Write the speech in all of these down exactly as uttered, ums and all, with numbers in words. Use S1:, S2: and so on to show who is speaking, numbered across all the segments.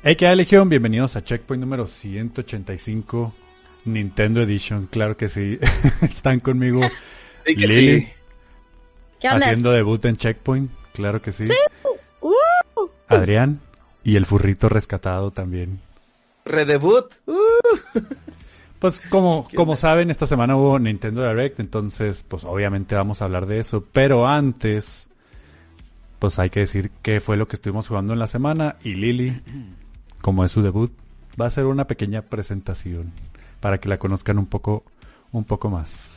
S1: Hey, ¿qué hay, Legión? Bienvenidos a Checkpoint número ciento ochenta y cinco, Nintendo Edition. Claro que sí. Están conmigo
S2: sí que
S1: Lili,
S2: sí.
S3: ¿Qué onda?
S1: haciendo debut en Checkpoint. Claro que sí.
S3: Sí. Uh.
S1: Adrián y el furrito rescatado también.
S2: Redebut. Uh.
S1: Pues como, como saben, esta semana hubo Nintendo Direct, entonces pues obviamente vamos a hablar de eso. Pero antes, pues hay que decir qué fue lo que estuvimos jugando en la semana. Y Lili, como es su debut, va a hacer una pequeña presentación para que la conozcan un poco, un poco más.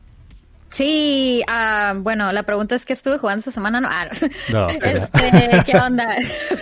S3: Sí, uh, bueno, la pregunta es ¿qué estuve jugando esta semana? No, ah,
S1: No,
S3: este, ¿qué onda?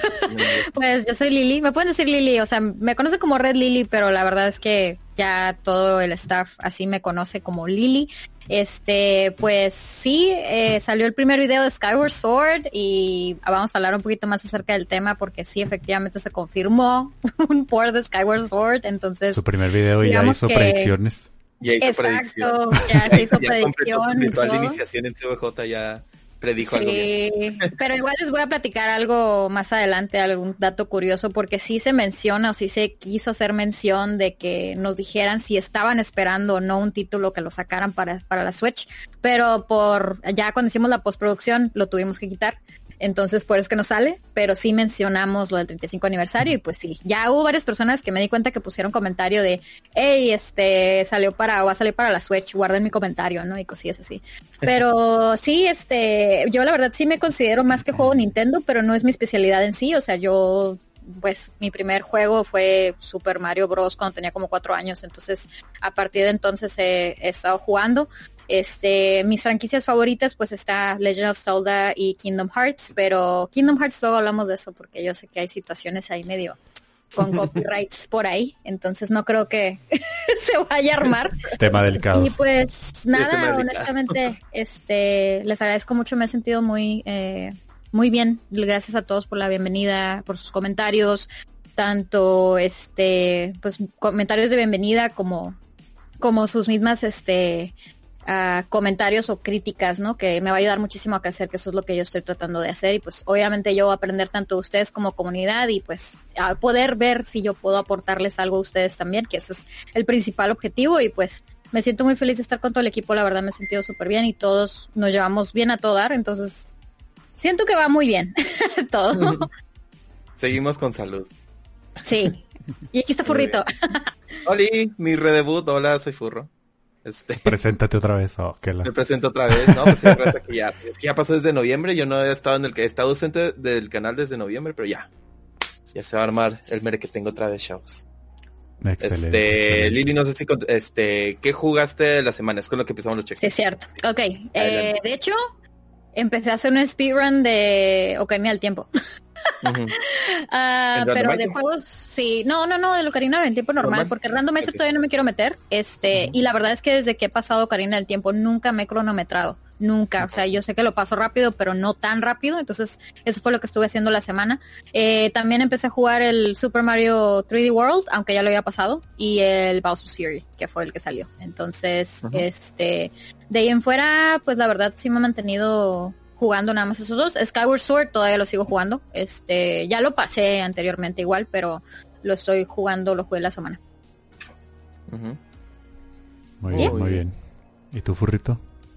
S3: Pues yo soy Lili, me pueden decir Lili, o sea, me conoce como Red Lili, pero la verdad es que ya todo el staff así me conoce como Lili. Este, pues sí, eh, salió el primer video de Skyward Sword y vamos a hablar un poquito más acerca del tema porque sí, efectivamente se confirmó un port de Skyward Sword, entonces...
S1: Su primer video y ya hizo
S3: que...
S1: predicciones.
S2: Ya hizo
S3: Exacto,
S2: predicción.
S3: ya se hizo
S2: ya
S3: predicción.
S2: Completó su ritual de
S3: todo.
S2: iniciación en C V J, ya predijo
S3: Sí,
S2: algo bien.
S3: pero igual les voy a platicar algo más adelante, algún dato curioso, porque sí se menciona o sí se quiso hacer mención de que nos dijeran si estaban esperando o no un título que lo sacaran para, para la Switch, pero por ya cuando hicimos la postproducción lo tuvimos que quitar. Entonces, por eso es que no sale, pero sí mencionamos lo del treinta y cinco aniversario y pues sí, ya hubo varias personas que me di cuenta que pusieron comentario de, hey, este, salió para, o va a salir para la Switch, guarden mi comentario, ¿no? Y cosillas así. Pero sí, este, yo la verdad sí me considero más que juego Nintendo, pero no es mi especialidad en sí, o sea, yo, pues, mi primer juego fue Super Mario Bros. Cuando tenía como cuatro años, entonces, a partir de entonces he, he estado jugando. Este, mis franquicias favoritas pues está Legend of Zelda y Kingdom Hearts, pero Kingdom Hearts luego hablamos de eso porque yo sé que hay situaciones ahí medio con copyrights por ahí, entonces no creo que se vaya a armar.
S1: Tema delicado.
S3: Y pues nada, honestamente, este, les agradezco mucho, me he sentido muy, eh, muy bien, gracias a todos por la bienvenida, por sus comentarios, tanto este, pues comentarios de bienvenida como, como sus mismas, este, Uh, comentarios o críticas, ¿no? Que me va a ayudar muchísimo a crecer, que eso es lo que yo estoy tratando de hacer y pues obviamente yo voy a aprender tanto de ustedes como comunidad y pues a poder ver si yo puedo aportarles algo a ustedes también, que ese es el principal objetivo y pues me siento muy feliz de estar con todo el equipo, la verdad me he sentido súper bien y todos nos llevamos bien a todo dar, entonces siento que va muy bien todo.
S2: Seguimos con salud.
S3: Sí, y aquí está Furrito.
S2: Hola, mi redebut, hola, soy Furro. Este,
S1: Preséntate otra vez. Oh, que la...
S2: Me presento otra vez, ¿no? Pues ya, que ya, es que ya pasó desde noviembre, yo no he estado en el que he estado ausente del canal desde noviembre, pero ya, ya se va a armar el mere que tengo otra vez shows.
S1: Excelente.
S2: Este,
S1: excelente.
S2: Lili, no sé si, este, ¿qué jugaste la semana? Es con lo que empezamos los cheques.
S3: Sí, es cierto. Ok, eh, de hecho, empecé a hacer un speedrun de Ocarina del Tiempo.
S2: Uh-huh.
S3: uh, pero de juegos, sí, no, no, no, de Ocarina del Tiempo normal, normal. Porque Randomizer okay. Todavía no me quiero meter, este, uh-huh. Y la verdad es que desde que he pasado Ocarina del Tiempo nunca me he cronometrado, nunca, uh-huh. O sea, yo sé que lo paso rápido, pero no tan rápido, entonces eso fue lo que estuve haciendo la semana. Eh, también empecé a jugar el Super Mario tres D World, aunque ya lo había pasado, y el Bowser's Fury, que fue el que salió, entonces, uh-huh. este, de ahí en fuera, pues la verdad sí me he mantenido jugando nada más esos dos. Skyward Sword todavía lo sigo jugando. Este, ya lo pasé anteriormente igual, pero lo estoy jugando, lo jugué la semana.
S2: Uh-huh.
S1: Muy bien, muy bien. ¿Y tú, Furrito?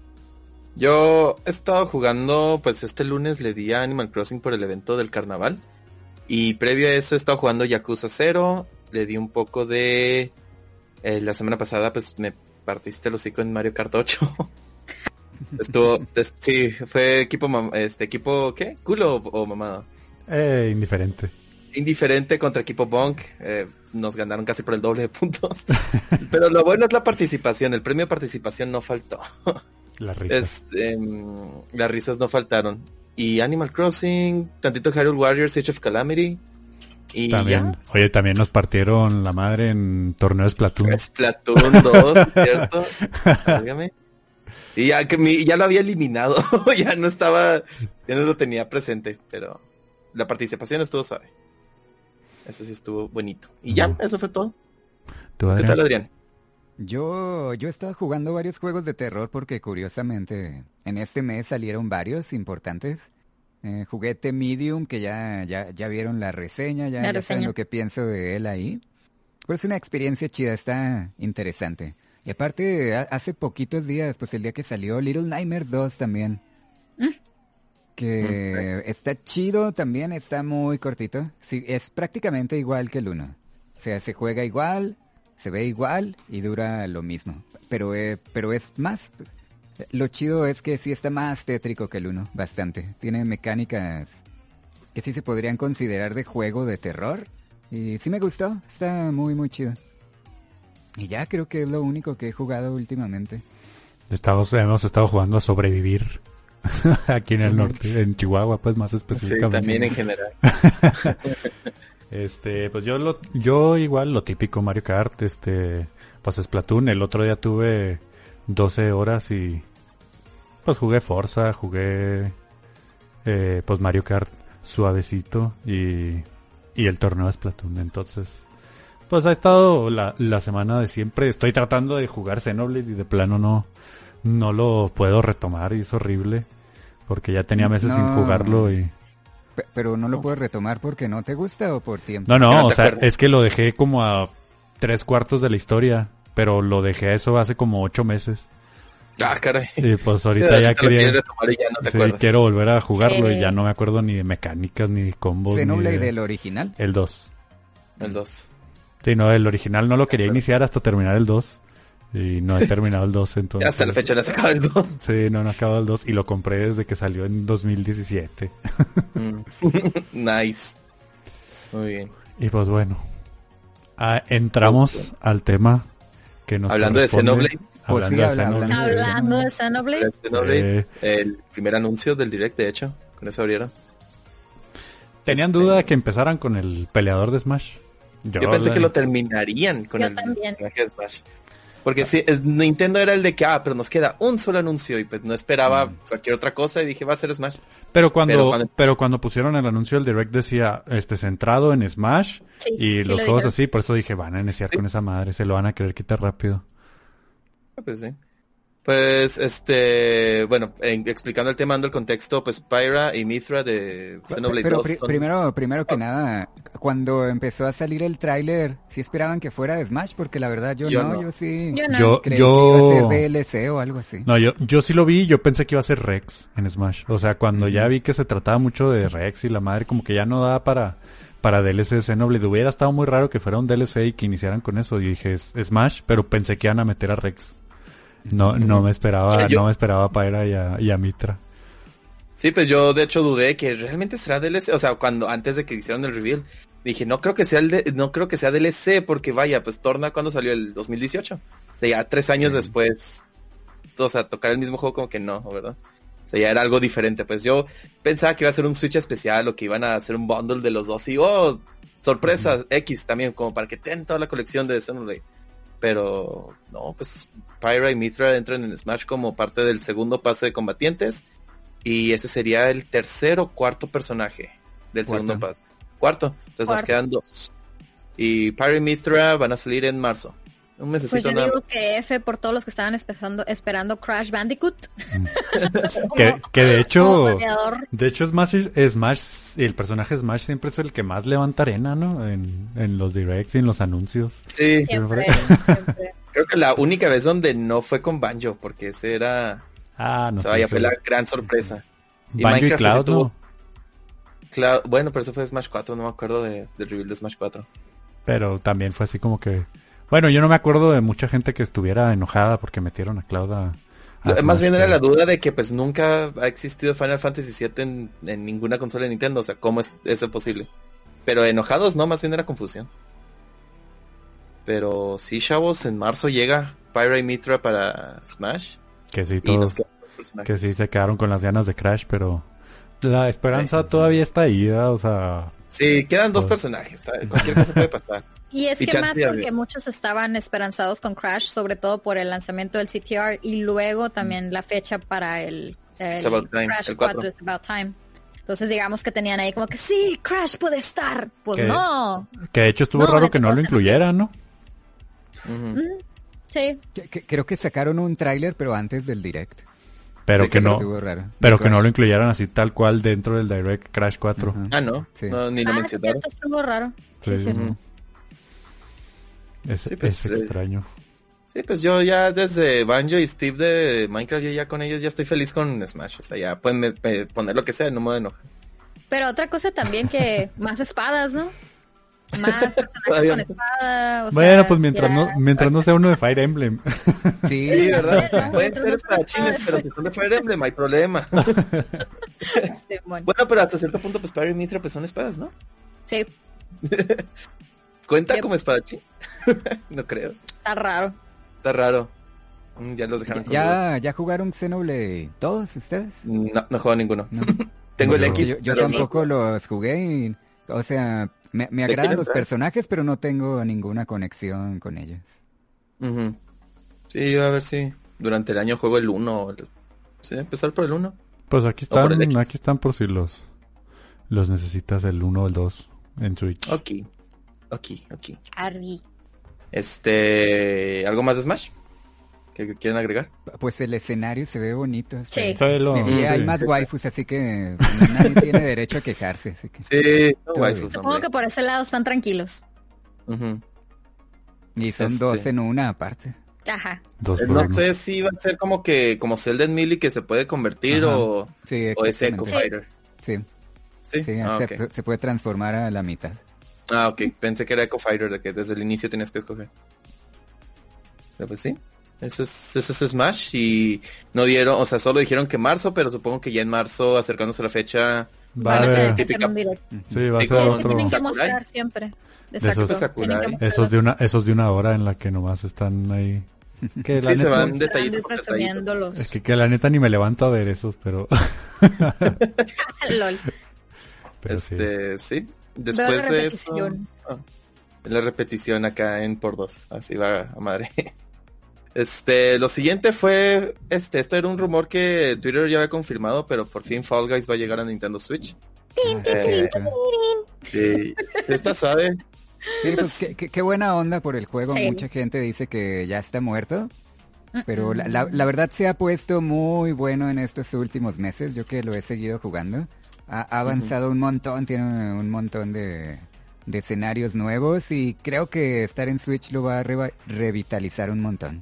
S2: Yo he estado jugando, pues este lunes le di a Animal Crossing por el evento del carnaval. Y previo a eso he estado jugando Yakuza cero. Le di un poco de... Eh, la semana pasada pues me partiste el hocico en Mario Kart ocho. Estuvo, es, sí, fue equipo, mam- este equipo, ¿qué? ¿Culo o, o mamado?
S1: Eh, indiferente.
S2: Indiferente contra equipo Bonk, eh, nos ganaron casi por el doble de puntos. Pero lo bueno es la participación, el premio de participación no faltó.
S1: Las risas.
S2: Es, eh, las risas no faltaron. Y Animal Crossing, tantito Hyrule Warriors, Age of Calamity. Y
S1: también,
S2: ya.
S1: Oye, también nos partieron la madre en torneo de Splatoon.
S2: Splatoon dos, ¿cierto? Dígame. Sí, ya que mi, ya lo había eliminado, ya no estaba, ya no lo tenía presente, pero la participación estuvo suave. Eso sí estuvo bonito. Y ya, uh-huh. Eso fue todo.
S1: ¿Tú,
S2: ¿Qué tal, Adrián?
S4: Yo, yo he estado jugando varios juegos de terror porque curiosamente en este mes salieron varios importantes. Eh, juguete Medium, que ya, ya, ya vieron la reseña, ya,
S3: La
S4: ya
S3: reseña.
S4: saben lo que pienso de él ahí. Pues es una experiencia chida, está interesante. Y aparte, a- hace poquitos días, pues el día que salió Little Nightmares dos también. Que está chido también, está muy cortito. Sí, es prácticamente igual que el uno. O sea, se juega igual, se ve igual y dura lo mismo. Pero, eh, pero es más. Pues, lo chido es que sí está más tétrico que el uno, bastante. Tiene mecánicas que sí se podrían considerar de juego de terror. Y sí me gustó, está muy muy chido. Y ya creo que es lo único que he jugado últimamente.
S1: Estamos, hemos estado jugando a sobrevivir aquí en el norte, en Chihuahua, pues más
S2: Sí,
S1: específicamente.
S2: también en general.
S1: Este, pues yo lo, yo igual lo típico Mario Kart, este, pues Splatoon. El otro día tuve doce horas y pues jugué Forza, jugué eh, pues Mario Kart suavecito y, y el torneo de Splatoon. Entonces, pues ha estado la, la semana de siempre. Estoy tratando de jugar Xenoblade y de plano no, no lo puedo retomar y es horrible porque ya tenía meses
S4: No.
S1: sin jugarlo y...
S4: Pe- Pero no lo puedes retomar porque no te gusta o por tiempo.
S1: No,
S2: Que
S1: no,
S2: no
S1: o
S2: te
S1: sea,
S2: acuerdas.
S1: es que lo dejé como a tres cuartos de la historia, pero lo dejé a eso hace como ocho meses.
S2: Ah, caray.
S1: Y pues
S2: Sí,
S1: ahorita ya
S2: te lo quieres
S1: quería,
S2: retomar y ya no te
S1: sí,
S2: acuerdas.
S1: quiero volver a jugarlo
S3: Sí.
S1: y ya no me acuerdo ni de mecánicas, ni de combos, ni
S4: Xenoblade
S1: de...
S4: del original.
S1: El dos.
S2: El dos.
S1: Sí, no, el original no lo quería iniciar hasta terminar el dos. Y no he terminado el dos, entonces...
S2: Hasta la fecha no se acaba el dos.
S1: Sí, no, no he acabado el dos. Y lo compré desde que salió en dos mil diecisiete.
S2: Mm. Nice. Muy bien.
S1: Y pues bueno, ah, entramos al tema que nos
S2: Hablando de
S1: corresponde.
S2: Xenoblade.
S4: Pues
S1: Hablando
S4: sí,
S1: de
S4: habla-
S1: Xenoblade.
S4: hablando de-
S3: Hablando de Xenoblade,
S2: El Xenoblade,
S1: Sí.
S2: el primer anuncio del direct, de hecho. Con eso abrieron.
S1: ¿Tenían
S2: Este-
S1: duda de que empezaran con el peleador de Smash?
S2: Yo pensé
S1: la-
S2: que lo terminarían con
S3: Yo
S2: el
S3: también.
S2: personaje de Smash. Porque sí, es- Nintendo era el de que, ah, pero nos queda un solo anuncio y pues no esperaba
S1: Mm.
S2: cualquier otra cosa y dije, va a ser Smash.
S1: Pero cuando,
S2: Pero
S1: pero
S2: cuando-
S1: cuando... pusieron el anuncio del Direct decía, este, centrado en Smash
S3: Sí,
S1: y
S3: sí
S1: los
S3: lo
S1: juegos
S3: dijeron.
S1: así, por eso dije, van a iniciar
S2: Sí.
S1: con esa madre, se lo van a querer quitar rápido.
S2: Pues sí. Pues, este, bueno, en- explicando el tema, dando el contexto, pues Pyra y Mithra de Xenoblade
S4: Pero
S2: dos
S4: pri-
S2: son-
S4: primero, primero que nada, cuando empezó a salir el tráiler, ¿sí esperaban que fuera de Smash? Porque la verdad yo,
S2: Yo
S4: no,
S2: no.
S4: yo sí
S3: Yo no.
S1: Yo,
S4: creí
S1: yo...
S4: que iba a ser D L C o algo así.
S1: No, yo, yo sí lo vi, yo pensé que iba a ser Rex en Smash. O sea, cuando ya vi que se trataba mucho de Rex y la madre, como que ya no daba para, para D L C de Xenoblade. Hubiera estado muy raro que fuera un D L C y que iniciaran con eso. Y dije, es Smash, pero pensé que iban a meter a Rex. No, no me esperaba,
S2: Yo-
S1: no me esperaba a Pyra y a, y a Mithra.
S2: Sí, pues yo de hecho dudé que realmente será D L C, o sea, cuando antes de que hicieron el reveal, dije, no creo que sea el de- no creo que sea D L C porque vaya, pues Torna cuando salió el dos mil dieciocho. O sea, ya tres años
S4: Sí.
S2: después, o sea, tocar el mismo juego como que no, ¿verdad? O sea, ya era algo diferente. Pues yo pensaba que iba a ser un Switch especial o que iban a hacer un bundle de los dos y oh, sorpresa, uh-huh. X también, como para que tengan toda la colección de Xenoblade. Pero no, pues Pyra y Mithra entran en Smash como parte del segundo pase de combatientes. Y ese sería el tercer o cuarto personaje del
S4: Cuarto.
S2: segundo pase. Cuarto. Entonces
S3: Cuarto.
S2: nos quedan dos. Y Pyra y Mithra van a salir en marzo. Un
S3: Pues
S2: mesecito
S3: yo
S2: nada
S3: digo
S2: más.
S3: que F por todos los que estaban esperando, esperando Crash Bandicoot.
S1: Que, que de
S3: Como
S1: hecho,
S3: bateador.
S1: de hecho Smash, Smash, el personaje Smash siempre es el que más levanta arena, ¿no? En, en los directs y en los anuncios.
S2: Sí,
S3: Siempre, siempre.
S2: creo que la única vez donde no fue con Banjo, porque ese era...
S1: Ah, no
S2: o sea,
S1: sé.
S2: vaya,
S1: sí.
S2: fue la gran sorpresa.
S1: Banjo y
S2: Minecraft
S1: Cloud,
S2: sí tuvo-
S1: ¿no?
S2: Cloud- bueno, pero eso fue Smash cuatro, no me acuerdo de, del reveal de Smash cuatro.
S1: Pero también fue así como que... Bueno, yo no me acuerdo de mucha gente que estuviera enojada porque metieron a Cloud a... a
S2: Más
S1: Smash,
S2: bien era
S1: que-
S2: la duda de que pues nunca ha existido Final Fantasy siete en, en ninguna consola de Nintendo, o sea, ¿cómo es eso posible? Pero enojados no, más bien era confusión. Pero sí, chavos, en marzo llega Pyra y Mithra para Smash.
S1: Que sí,
S2: Y
S1: todos,
S2: nos quedan dos personajes.
S1: que sí se quedaron con las ganas de Crash, pero... La esperanza todavía está ahí, ¿verdad? O sea...
S2: Sí, quedan dos
S1: Pues-
S2: personajes, está- cualquier cosa puede pasar.
S3: Y es
S2: Y
S3: que
S2: chance
S3: más
S2: ya
S3: porque
S2: vi.
S3: muchos estaban esperanzados con Crash, sobre todo por el lanzamiento del C T R y luego también la fecha para el, el
S2: It's About Time,
S3: Crash
S2: el cuatro.
S3: cuatro, It's About Time. Entonces digamos que tenían ahí como que sí, Crash puede estar. Pues
S1: Que-
S3: no.
S1: Que de hecho estuvo
S3: No,
S1: raro
S3: de
S1: que no
S3: todas
S1: lo
S3: maneras.
S1: incluyeran, ¿no?
S2: Ujú.
S3: Sí.
S4: Que- que- Creo que sacaron un tráiler, pero antes del direct.
S1: Pero
S2: ¿De
S1: que
S2: qué
S1: no,
S4: Estuvo raro.
S1: pero
S4: De
S1: que no
S4: Crash.
S1: lo incluyeran así tal cual dentro del Direct Crash cuatro.
S4: Ajá.
S2: Ah, no,
S4: Sí.
S2: no ni lo
S3: Ah, sí,
S2: mencionaron.
S3: cierto, estuvo raro. Sí,
S1: Sí,
S3: sí.
S1: sí,
S2: Ujú.
S1: no. Es,
S2: Sí, pues,
S1: es
S2: eh,
S1: extraño.
S2: Sí, pues yo ya desde Banjo y Steve de Minecraft, yo ya con ellos ya estoy feliz con Smash. O sea, ya pueden me- me- poner lo que sea, no me enoja.
S3: Pero otra cosa también que más espadas, ¿no? Más personajes
S2: Todavía
S3: con
S2: no.
S3: espada. O
S1: Bueno,
S3: sea,
S1: pues mientras
S3: ya-
S1: no mientras no sea uno de Fire Emblem.
S4: Sí,
S2: Sí, ¿verdad?
S3: o sea,
S2: Pueden
S3: mientras
S2: ser
S3: no
S2: espadachines,
S3: sea-
S2: pero si son de Fire Emblem, hay problema.
S3: Simón.
S2: Bueno, pero hasta cierto punto, pues Pyre y Mithra pues son espadas, ¿no?
S3: Sí,
S2: ¿Cuenta
S3: Yep.
S2: como espadachín? No creo.
S3: está raro.
S2: Está raro. Mm, Ya los dejaron con
S4: ¿Ya, ¿Ya jugaron Xenoblade todos ustedes?
S2: duda. No, no juego ninguno.
S4: No.
S2: Tengo el
S1: No,
S2: X.
S4: Yo, yo
S2: pero
S4: tampoco los jugué y, o sea, me, me
S2: ¿Le
S4: agradan
S2: quieren
S4: los
S2: traer?
S4: personajes, pero no tengo ninguna conexión con ellos.
S2: no. Ujú. Sí, yo a ver si durante el año juego el uno. Sí, empezar por el uno.
S1: Pues aquí
S2: O por el
S1: están,
S2: X.
S1: aquí están por si los los necesitas el uno o el dos en Switch.
S2: Ok. Ok, ok.
S3: Arri.
S2: Este... ¿Algo más de Smash? ¿Que que quieren agregar?
S4: Pues el escenario se ve bonito. está-
S3: Sí.
S1: Solo-
S4: Y hay
S1: sí.
S4: más waifus, así que nadie tiene derecho a quejarse. Así que...
S2: Sí, son
S4: Todo
S2: waifus,
S4: bien.
S3: Supongo
S2: hombre.
S3: que por ese lado están tranquilos.
S2: Ujú.
S4: Y son
S2: Este-
S4: dos en una aparte.
S3: Ajá.
S1: Dos
S2: Eh,
S1: por
S2: No
S1: uno.
S2: sé si va a ser como que como Zelda en Melee que se puede convertir
S4: Ajá.
S2: o,
S4: Sí,
S2: o es Echo
S4: exactamente.
S2: Fighter.
S4: Sí,
S2: Sí,
S4: sí,
S2: ah,
S4: se,
S2: ok.
S4: se puede transformar a la mitad.
S2: Ah, ok. Pensé que era Echo Fighter, de que desde el inicio tenías que escoger. Pero pues sí. Eso es, eso es Smash y no dieron, o sea, solo dijeron que marzo, pero supongo que ya en marzo, acercándose a la fecha,
S1: Va a
S3: Van a
S1: haber,
S3: hacer,
S2: típica-
S3: hacer un direct.
S1: sí, va a
S2: Sí,
S1: ser
S2: con-
S3: Que
S1: otro.
S3: tienen que
S2: Sakurai.
S3: mostrar siempre. Exacto.
S1: esos-
S2: Sakurai.
S3: Tienen que mostrar
S1: Esos de una, esos de una hora en la que nomás están ahí. Que la
S2: sí se
S1: neta,
S2: van
S3: mostrando
S2: detallito
S3: y
S2: por detallito.
S3: presumiendo los
S1: es que, que la neta ni me levanto a ver esos, pero,
S3: LOL.
S1: pero sí.
S2: Este, sí.
S3: Veo
S2: Después
S3: la
S2: de eso,
S3: repetición.
S2: ah, la repetición acá en por dos, así va a madre. Este, lo siguiente fue, este, esto era un rumor que Twitter ya había confirmado, pero por fin Fall Guys va a llegar a Nintendo Switch.
S4: Ah, sí,
S2: Eh,
S4: sí.
S2: Sí, está suave.
S4: Sí, pues qué, qué- qué buena onda por el juego.
S3: Sí.
S4: Mucha gente dice que ya está muerto. Pero la, la- la verdad se ha puesto muy bueno en estos últimos meses. Yo que lo he seguido jugando. Ha, ha avanzado un montón, tiene un montón de, de escenarios nuevos. Y creo que estar en Switch lo va a reva- revitalizar un montón.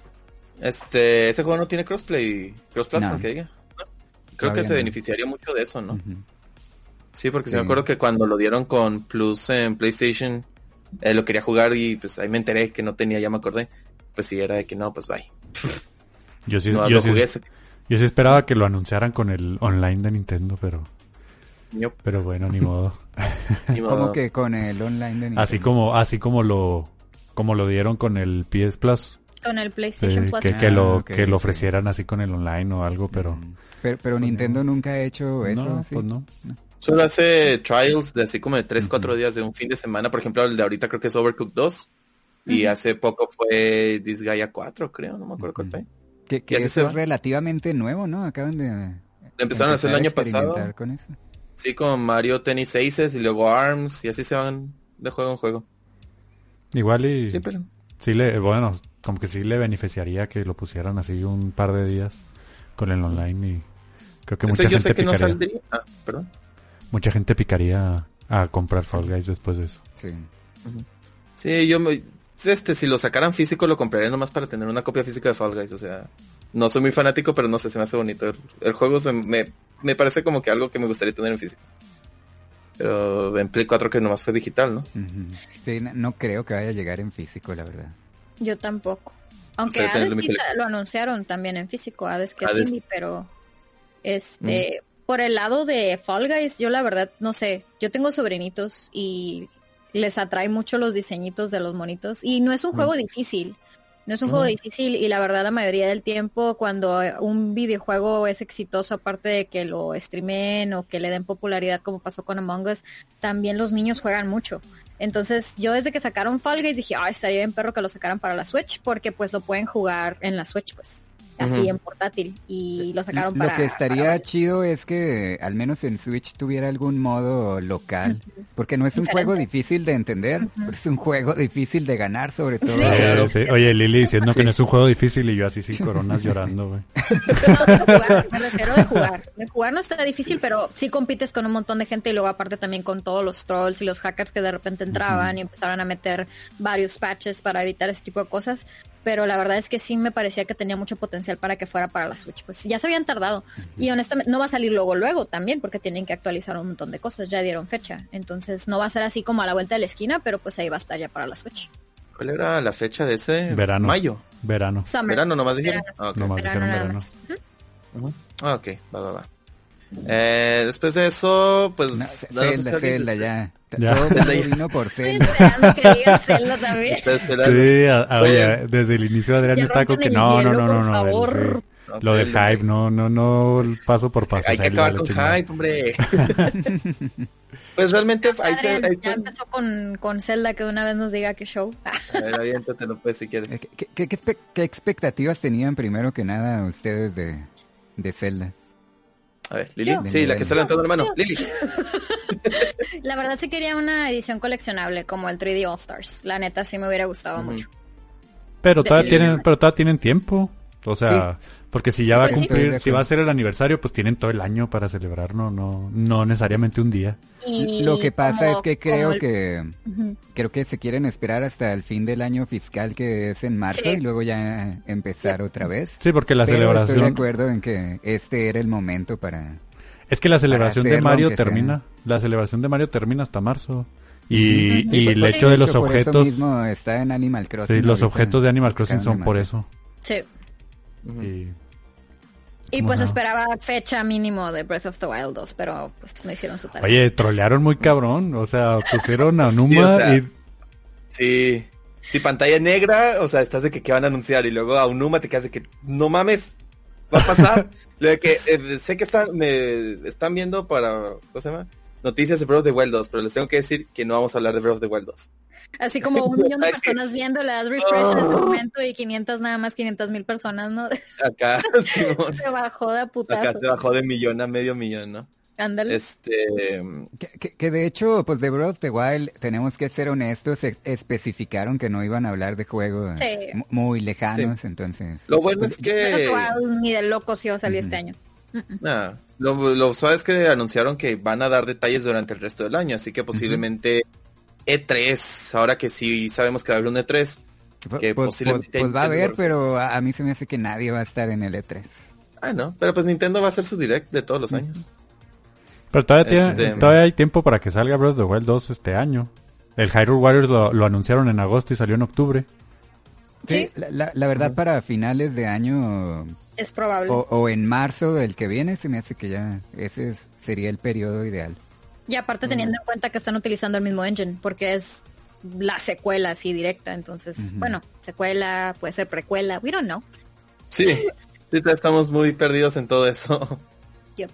S2: Este, ese juego no tiene crossplay, cross-platform,
S4: No.
S2: que diga. ¿No? Creo
S4: Todavía
S2: que se
S4: no.
S2: beneficiaría mucho de eso, ¿no?
S4: Ujú.
S2: Sí, porque sí.
S4: Sí.
S2: me acuerdo que cuando lo dieron con Plus en PlayStation, eh, lo quería jugar y pues ahí me enteré que no tenía, ya me acordé. Pues sí, era de que no, pues bye.
S1: Yo sí,
S2: No,
S1: yo
S2: lo
S1: sí,
S2: jugué ese.
S1: yo sí esperaba que lo anunciaran con el online de Nintendo, pero,
S2: Ñop,
S1: pero bueno, ni modo.
S2: ni modo.
S4: Como que con el online de Nintendo.
S1: Así como, así como lo, como lo dieron con el P S Plus,
S3: Con el
S1: sí,
S3: PlayStation Plus.
S1: que, que
S4: Ah,
S1: lo,
S4: ok,
S1: que lo
S4: ok.
S1: ofrecieran así con el online o algo, pero
S4: Mm. Pero, pero Nintendo nunca ha hecho eso.
S1: no,
S4: ¿sí?
S1: pues no.
S2: Solo hace trials de así como de tres,
S4: Ujú.
S2: cuatro días de un fin de semana. Por ejemplo, el de ahorita creo que es Overcooked dos. Y
S3: Ujú.
S2: hace poco fue Disgaea cuatro, creo. No me acuerdo cuál fue.
S4: Que, que
S2: Y así
S4: eso
S2: se
S4: es
S2: va.
S4: relativamente nuevo, ¿no? Acaban de...
S2: Empezaron a hacer el año
S4: empezar a
S2: pasado.
S4: experimentar con eso.
S2: Sí, con Mario Tennis Aces y luego ARMS. Y así se van de juego en juego.
S1: Igual y
S2: Sí, pero...
S1: sí le, bueno, como que sí le beneficiaría que lo pusieran así un par de días con el online y creo que
S2: Ese
S1: mucha
S2: yo
S1: gente
S2: sé que no
S1: picaría,
S2: saldría. Ah, perdón.
S1: mucha gente picaría a, a comprar Fall Guys después de eso.
S4: Sí.
S2: Sí, yo me... Este, si lo sacaran físico, lo compraría nomás para tener una copia física de Fall Guys. O sea, no soy muy fanático, pero no sé, se me hace bonito. El, el juego se me, me parece como que algo que me gustaría tener en físico. Pero en Play cuatro que nomás fue digital, ¿no?
S4: Ujú. Sí, no, no creo que vaya a llegar en físico, la verdad.
S3: Yo tampoco. Aunque
S2: Gustaría tenerlo
S3: Hades
S2: en mi
S3: sí
S2: tele-
S3: lo anunciaron también en físico, Hades que es
S2: Hades.
S3: indie, pero este, por el lado de Fall Guys, yo la verdad no sé, yo tengo sobrinitos y les atrae mucho los diseñitos de los monitos y no es un juego difícil. No es un
S2: Mm.
S3: juego difícil y la verdad la mayoría del tiempo cuando un videojuego es exitoso, aparte de que lo streamen o que le den popularidad como pasó con Among Us, también los niños juegan mucho. Entonces yo desde que sacaron Fall Guys dije, ah, estaría bien perro que lo sacaran para la Switch porque pues lo pueden jugar en la Switch pues. así
S2: Ujú.
S3: en portátil, y lo sacaron
S4: Lo
S3: para...
S4: que estaría
S3: para-
S4: chido es que al menos en Switch tuviera algún modo local, porque no es un
S3: Diferente.
S4: juego difícil de entender, pero es un juego difícil de ganar, sobre todo.
S3: Sí.
S1: Eh,
S2: Claro.
S1: sí. Oye, Lili diciendo que
S2: Sí.
S1: no es un juego difícil y yo así sin coronas llorando, güey.
S3: No, de jugar, me refiero de jugar. De jugar no está difícil, pero sí compites con un montón de gente y luego aparte también con todos los trolls y los hackers que de repente entraban y empezaron a meter varios patches para evitar ese tipo de cosas. Pero la verdad es que sí me parecía que tenía mucho potencial para que fuera para la Switch. Pues ya se habían tardado. Y honestamente no va a salir luego luego también porque tienen que actualizar un montón de cosas. Ya dieron fecha. Entonces no va a ser así como a la vuelta de la esquina, pero pues ahí va a estar ya para la Switch.
S2: ¿Cuál era la fecha de ese?
S1: Verano.
S2: Mayo.
S1: Verano.
S3: Summer.
S2: Verano nomás dijeron.
S3: Verano.
S2: Ah, ok.
S1: Nomás
S3: Verano
S1: dijeron
S3: nada
S1: verano.
S3: más. Ujú.
S2: Ujú. Ah, ok, va, va, va. Eh, después de eso, pues...
S4: No,
S2: no sé si
S4: Zelda,
S2: alguien-
S4: Zelda, ya.
S1: Ya.
S4: Todo el
S2: Zelda
S4: mundo
S2: ya.
S4: vino por
S3: Estoy
S4: Zelda.
S3: esperando que digas Zelda también.
S2: Estoy esperando.
S1: Sí, a- a- oye,
S2: Pues-
S1: desde el inicio Adrián
S3: Ya
S1: está con que
S3: rompan el
S1: no, no,
S3: hielo,
S1: no, no,
S3: por
S1: no,
S3: favor.
S1: el- sí.
S2: No,
S1: Lo de
S2: Zelda,
S1: hype, no, no, no, paso por paso.
S2: Hay que
S1: Zelda,
S2: acabar
S1: la
S2: con
S1: chingada.
S2: hype, hombre. Pues realmente ahí se...
S3: Adrián,
S2: ahí
S3: ya
S2: se-
S3: empezó con, con Zelda, que de una vez nos diga qué show. Ah,
S2: A ver, aviéntatelo pues si quieres.
S4: Eh, ¿Qué, qué, qué, espe- qué expectativas tenían primero que nada ustedes de, de Zelda?
S2: A ver, Lili.
S3: Yo.
S2: Sí, la que está levantando la mano. Lili.
S3: La verdad sí quería una edición coleccionable como el tres D All Stars. La neta sí me hubiera gustado
S2: Ujú.
S3: mucho.
S1: Pero todavía
S2: Sí.
S1: tienen, pero todavía tienen tiempo. O sea, porque si ya va a
S3: Pues sí.
S1: cumplir,
S4: Estoy de
S1: si va a
S4: acuerdo.
S1: ser el aniversario, pues tienen todo el año para celebrar, no, no, no necesariamente un día.
S3: Y
S4: Lo que pasa
S3: como-
S4: es que
S3: como
S4: creo
S3: el-
S4: que
S3: Ujú.
S4: creo que se quieren esperar hasta el fin del año fiscal, que es en marzo,
S3: Sí.
S4: y luego ya empezar otra vez.
S1: Sí, porque la
S4: Pero estoy de
S1: celebración,
S4: acuerdo en que este era el momento para...
S1: es que la celebración de
S4: hacerlo,
S1: Mario
S4: aunque sea.
S1: termina, la celebración de Mario termina hasta marzo. Y,
S4: Ujú.
S1: y
S4: pues,
S1: el
S4: pues,
S1: hecho de los
S4: por eso
S1: objetos,
S4: mismo está en Animal Crossing.
S1: sí, los
S4: ahorita.
S1: objetos de Animal Crossing
S4: Acaban
S1: son
S4: de
S1: por
S4: matar.
S1: eso.
S3: Sí.
S2: Ujú.
S1: Y,
S3: Y
S1: ¿Cómo
S3: pues
S1: no?
S3: esperaba fecha mínimo de Breath of the Wild dos, pero pues no hicieron su tarea.
S1: oye, trolearon muy cabrón, o sea, pusieron a
S2: Sí,
S1: Numa
S2: o sea,
S1: y
S2: Sí. Sí, pantalla negra, o sea, estás de que qué van a anunciar y luego a Unuma te quedas de que no mames, va a pasar. Lo de que eh, sé que están me están viendo para, ¿cómo se llama? Noticias de Breath of the Wild dos, pero les tengo que decir que no vamos a hablar de Breath of the Wild dos.
S3: Así como un millón de
S2: Ay, que-
S3: personas viendo, le das refresh en este momento y quinientas nada más, quinientas mil personas, ¿no?
S2: Acá, Simón,
S3: Se bajó de a
S2: acá
S3: putazo.
S2: se bajó de millón a medio millón, ¿no?
S3: Ándale.
S2: Este,
S4: Que, que- que de hecho, pues de Breath of the Wild, tenemos que ser honestos, ex- especificaron que no iban a hablar de juegos
S3: Sí.
S4: mu- muy lejanos, entonces...
S2: lo bueno
S4: pues,
S2: es
S3: Breath of
S2: que
S3: the Wild ni de locos iba a salir este año.
S2: Nah, lo, lo suave es que anunciaron que van a dar detalles durante el resto del año, así que posiblemente E tres, ahora que sí sabemos que va a haber un E tres,
S4: Pues,
S2: que
S4: pues-
S2: posiblemente
S4: pues- pues va a haber,
S2: Nintendo-
S4: pero a, a mí se me hace que nadie va a estar en el E tres.
S2: Ah, no, pero pues Nintendo va a hacer su direct de todos los años.
S1: pero todavía, tiene-
S2: Este-
S1: todavía hay tiempo para que salga Breath of the Wild dos este año. El Hyrule Warriors lo, lo anunciaron en agosto y salió en octubre.
S3: Sí,
S4: La, la- la verdad, para finales de año
S3: es probable.
S4: o, o en marzo del que viene, se me hace que ya ese es- sería el periodo ideal.
S3: Y aparte teniendo en cuenta que están utilizando el mismo engine, porque es la secuela así directa, entonces,
S4: Ujú.
S3: bueno, secuela, puede ser precuela, we don't know.
S2: Sí, ahorita estamos muy perdidos en todo eso.
S3: Yep.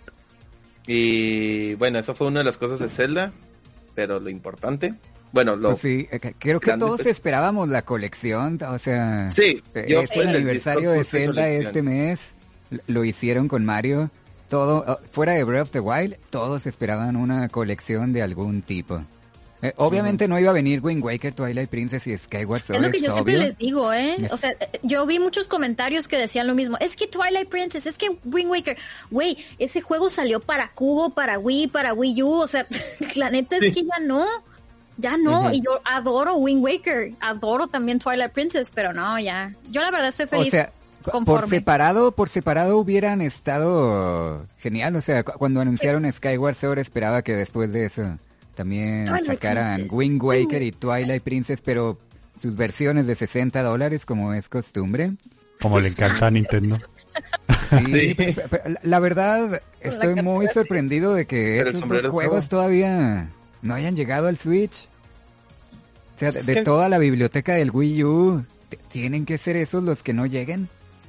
S2: Y bueno, eso fue una de las cosas de Zelda, pero lo importante, bueno, lo
S4: Pues sí, eh, que- creo que
S2: grande,
S4: todos
S2: pues.
S4: esperábamos la colección, o sea,
S2: Sí,
S4: eh,
S2: yo
S4: es
S2: fui
S4: el
S2: del
S4: aniversario de
S2: Discord, puse
S4: Zelda
S2: colección.
S4: este mes, l- lo hicieron con Mario, todo, oh, fuera de Breath of the Wild, todos esperaban una colección de algún tipo. Eh, obviamente no iba a venir Wind Waker, Twilight Princess y Skyward Sword,
S3: Es lo que
S4: es
S3: yo siempre
S4: obvio.
S3: les digo, ¿eh?
S4: Es-
S3: O sea, eh, yo vi muchos comentarios que decían lo mismo. Es que Twilight Princess, es que Wind Waker. Güey, ese juego salió para Cubo, para Wii, para Wii U. O sea, la neta es
S2: Sí.
S3: que ya no. Ya no.
S2: Ujú.
S3: Y yo adoro Wind Waker. Adoro también Twilight Princess, pero no, ya. Yo la verdad estoy
S4: O
S3: feliz.
S4: sea, cu- por
S3: conforme.
S4: separado, por separado hubieran estado genial. O sea, cu- cuando anunciaron Skyward Sword esperaba que después de eso también
S3: Twilight
S4: sacaran
S3: Princess.
S4: Wind Waker y Twilight Princess, pero sus versiones de sesenta dólares como es costumbre.
S1: Como le encanta a Nintendo.
S4: Sí,
S2: Sí.
S4: pe- pe- pe- la- la verdad estoy muy sorprendido de que
S2: Pero el
S4: esos
S2: sombrero
S4: dos
S2: es
S4: juegos
S2: nuevo.
S4: todavía no hayan llegado al Switch. O sea, de,
S2: Es
S4: de
S2: que-
S4: toda la biblioteca del Wii U, t- ¿tienen que ser esos los que no lleguen?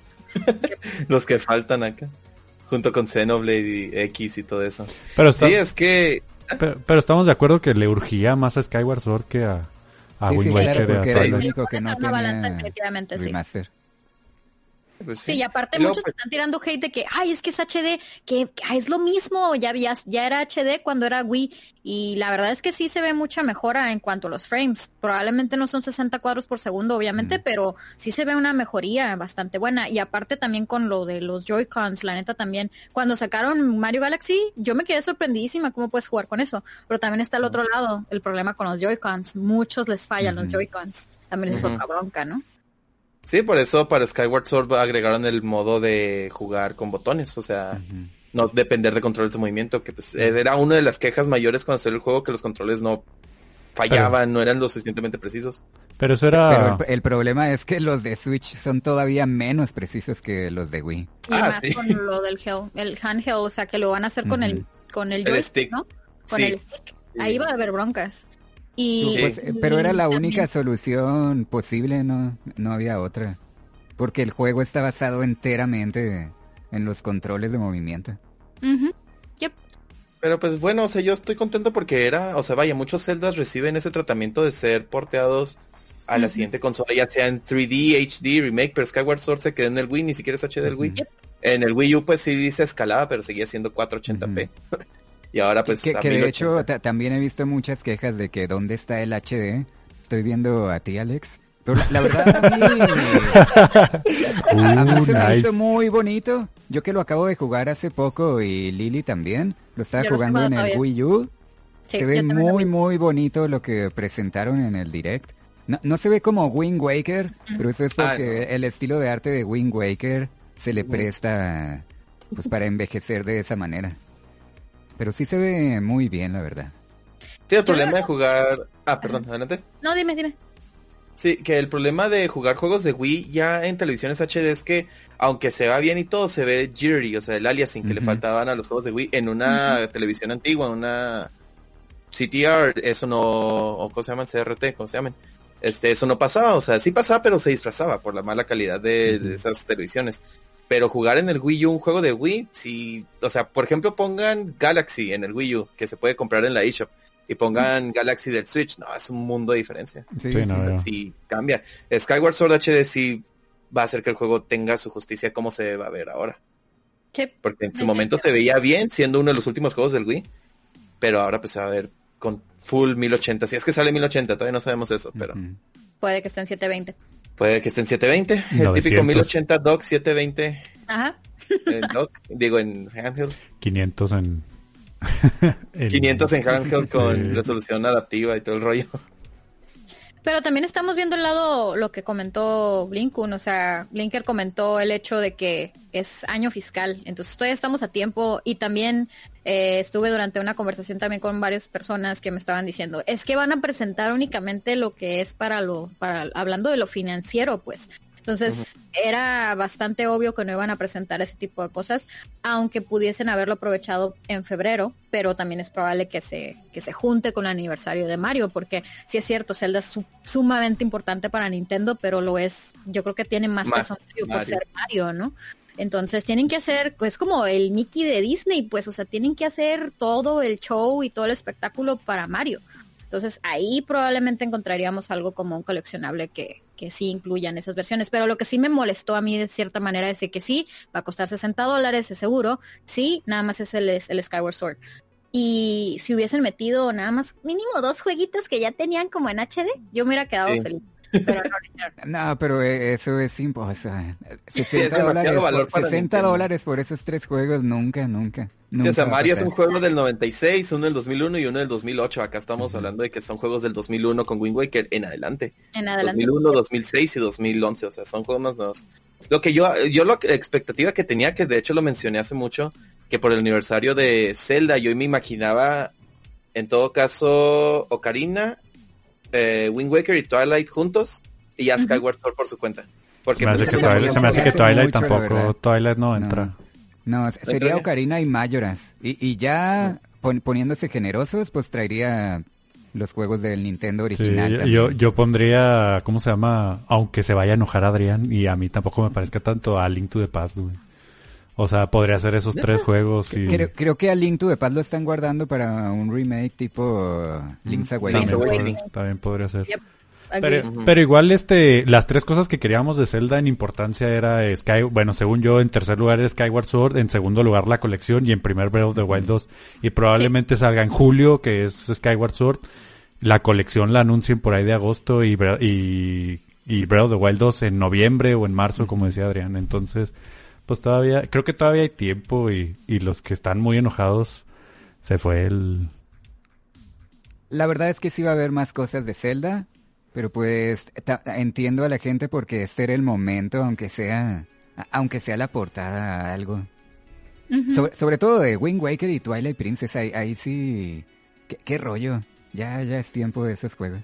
S2: los que faltan acá, junto con Xenoblade y X y todo eso.
S1: Pero, está-
S2: Sí, es que
S1: pero, pero estamos de acuerdo que le urgía más a Skyward Sword que a, a
S4: Sí,
S1: Wind
S4: sí,
S1: Waker
S4: claro,
S1: y a
S4: porque era el
S1: Twilight.
S4: único que no
S3: Una balanza,
S4: tenía
S3: definitivamente, sí.
S4: remaster.
S2: Pues
S3: sí.
S2: sí,
S3: y aparte
S2: y luego,
S3: muchos
S2: pues,
S3: están tirando hate de que, ay, es que es H D, que, que ay, es lo mismo, ya, ya, ya era H D cuando era Wii, y la verdad es que sí se ve mucha mejora en cuanto a los frames. Probablemente no son sesenta cuadros por segundo, obviamente,
S4: Mm.
S3: pero sí se ve una mejoría bastante buena. Y aparte también con lo de los Joy-Cons, la neta también, cuando sacaron Mario Galaxy, yo me quedé sorprendidísima cómo puedes jugar con eso. Pero también está el otro lado, el problema con los Joy-Cons. Muchos les fallan los
S4: Ujú.
S3: Joy-Cons. También es
S2: Ujú.
S3: otra bronca, ¿no?
S2: sí, por eso para Skyward Sword agregaron el modo de jugar con botones, o sea,
S4: Ujú.
S2: no depender de controles de movimiento, que pues era una de las quejas mayores cuando salió el juego, que los controles no fallaban, no eran lo suficientemente precisos.
S1: Pero eso era...
S4: Pero el, el problema es que los de Switch son todavía menos precisos que los de Wii.
S3: Y
S2: Ah,
S3: más
S2: sí.
S3: con lo del hell- el handheld, o sea, que lo van a hacer con
S4: Ujú.
S3: el con el
S2: El
S3: joystick,
S2: stick.
S3: ¿no? Con
S2: Sí.
S3: el stick. Ahí va a haber broncas. Y
S2: Sí.
S4: Pues, eh, pero era la
S3: y
S4: única
S3: también-
S4: solución posible, no, no había otra. Porque el juego está basado enteramente en los controles de movimiento.
S3: Ujú. Yep.
S2: Pero pues bueno, o sea, yo estoy contento porque era, o sea, vaya, muchos Zeldas reciben ese tratamiento de ser porteados a la
S3: Ujú.
S2: siguiente consola, ya sea en tres D, H D, remake, pero Skyward Sword se quedó en el Wii, ni siquiera es H D del Wii.
S3: Yep.
S2: En el Wii U pues sí se escalaba, pero seguía siendo cuatrocientos ochenta p. Y ahora pues
S4: que,
S2: a
S4: que de
S2: mil
S4: hecho
S2: ochenta.
S4: ta- también he visto muchas quejas de que dónde está el H D. Estoy viendo a ti, Alex. Pero la, la verdad a mí, a mí
S1: Uh,
S4: se me
S1: nice.
S4: hizo muy bonito. Yo que lo acabo de jugar hace poco y Lily también. Lo estaba
S3: Yo lo estoy
S4: jugando en
S3: jugando
S4: el
S3: todavía.
S4: Wii U.
S3: Sí,
S4: Se ve
S3: yo también lo
S4: muy,
S3: vi.
S4: muy bonito lo que presentaron en el Direct. No, no se ve como Wind Waker, pero eso es
S2: Ah,
S4: porque el estilo de arte de Wind Waker se le
S2: Ujú.
S4: presta pues para envejecer de esa manera. Pero sí se ve muy bien, la verdad.
S2: Sí, el
S3: Yo
S2: problema
S3: la
S2: de jugar... Ah, perdón, adelante.
S3: No, dime, dime.
S2: Sí, que el problema de jugar juegos de Wii ya en televisiones H D es que, aunque se va bien y todo, se ve jittery, o sea, el aliasing que le
S4: Ujú.
S2: faltaban a los juegos de Wii en una televisión antigua, una C T R, eso no, o ¿cómo se llaman? C R T, ¿cómo se llaman? Este, eso no pasaba, o sea, sí pasaba, pero se disfrazaba por la mala calidad de, de esas televisiones. Pero jugar en el Wii U un juego de Wii, sí, o sea, por ejemplo, pongan Galaxy en el Wii U, que se puede comprar en la eShop, y pongan Galaxy del Switch, no, es un mundo de diferencia.
S4: Sí,
S1: Sí,
S4: sí,
S1: no,
S2: O sea,
S1: ya.
S2: sí cambia. Skyward Sword H D sí va a hacer que el juego tenga su justicia como se va a ver ahora.
S3: Sí.
S2: Porque en su
S3: Sí,
S2: momento
S3: sí.
S2: se veía bien, siendo uno de los últimos juegos del Wii, pero ahora pues se va a ver con full mil ochenta. Si es que sale mil ochenta, todavía no sabemos eso, pero
S4: Ujú.
S3: Puede que esté en setecientos veinte.
S2: puede que esté en setecientos veinte. El
S1: novecientos.
S2: típico mil ochenta dock, setecientos veinte
S3: Ajá.
S2: en dock, digo en handheld.
S1: quinientos en... en-
S2: quinientos en handheld con
S1: Sí.
S2: resolución adaptiva y todo el rollo.
S3: Pero también estamos viendo el lado, lo que comentó Blinkun, o sea, Blinker comentó el hecho de que es año fiscal, entonces todavía estamos a tiempo y también eh, estuve durante una conversación también con varias personas que me estaban diciendo, es que van a presentar únicamente lo que es para lo, para, hablando de lo financiero, pues. Entonces, era bastante obvio que no iban a presentar ese tipo de cosas, aunque pudiesen haberlo aprovechado en febrero, pero también es probable que se, que se junte con el aniversario de Mario, porque sí es cierto, Zelda es su- sumamente importante para Nintendo, pero lo es, yo creo que tiene más,
S2: Más
S3: peso por
S2: Mario.
S3: ser Mario, ¿no? Entonces tienen que hacer, pues como el Mickey de Disney, pues, o sea, tienen que hacer todo el show y todo el espectáculo para Mario. Entonces ahí probablemente encontraríamos algo como un coleccionable que, que sí incluyan esas versiones. Pero lo que sí me molestó a mí de cierta manera es de que sí, va a costar sesenta dólares, es seguro. Sí, nada más es el, el Skyward Sword. Y si hubiesen metido nada más mínimo dos jueguitos que ya tenían como en H D, yo me hubiera quedado
S2: Sí.
S3: feliz. Pero no lo hicieron.
S4: No, pero eh, eso es imposible.
S2: es
S4: sesenta
S2: demasiado
S4: dólares,
S2: valor
S4: por,
S2: para
S4: sesenta
S2: Nintendo.
S4: dólares por esos tres juegos, nunca, nunca.
S2: Sí,
S4: nunca
S2: o sea,
S4: va a
S2: Mario es
S4: pasar.
S2: un juego del noventa y seis, uno del dos mil uno y uno del dos mil ocho. Acá estamos hablando de que son juegos del dos mil uno con Wind Waker en adelante.
S3: En adelante.
S2: dos mil uno, dos mil seis y dos mil once, o sea, son juegos más nuevos. Lo que yo, yo la expectativa que tenía, que de hecho lo mencioné hace mucho, que por el aniversario de Zelda, yo me imaginaba, en todo caso, Ocarina, eh, Wind Waker y Twilight juntos, y ya
S3: Ujú.
S2: Skyward Sword por su cuenta.
S1: Se
S2: Porque
S1: me hace
S2: pues,
S1: que
S4: Sí,
S1: Twilight, se me hace que
S4: hace
S1: Twilight
S4: mucho, la
S1: tampoco,
S4: verdad.
S1: Twilight no
S4: No.
S1: entra.
S4: No, sería
S2: entraría?
S4: Ocarina y Majoras. Y, y ya pon- poniéndose generosos, pues traería los juegos del Nintendo
S1: Sí,
S4: original.
S1: yo,
S4: también.
S1: yo, yo pondría, ¿cómo se llama? Aunque se vaya a enojar Adrián y a mí tampoco me parezca tanto, a Link to the Past, güey. O sea, podría hacer esos tres juegos y...
S4: Creo, creo que a Link to the Past lo están guardando para un remake tipo uh, Link's
S1: También,
S4: Awakening.
S2: Awakening.
S1: pod- también podría ser.
S3: Yep.
S1: Pero, pero igual este, las tres cosas que queríamos de Zelda en importancia era Sky, bueno, según yo, en tercer lugar era Skyward Sword, en segundo lugar la colección y en primer Breath of the Wild dos. Y probablemente sí. salga en julio, que es Skyward Sword. La colección la anuncien por ahí de agosto y, y, y Breath of the Wild dos en noviembre o en marzo, como decía Adrián. Entonces, pues todavía, creo que todavía hay tiempo y, y los que están muy enojados, se fue el...
S4: La verdad es que sí va a haber más cosas de Zelda. Pero pues ta- entiendo a la gente porque este era el momento, aunque sea aunque sea la portada algo. Uh-huh. Sobre, sobre todo de Wind Waker y Twilight Princess, ahí, ahí sí... ¿Qué, qué rollo? Ya, ya es tiempo de esos juegos.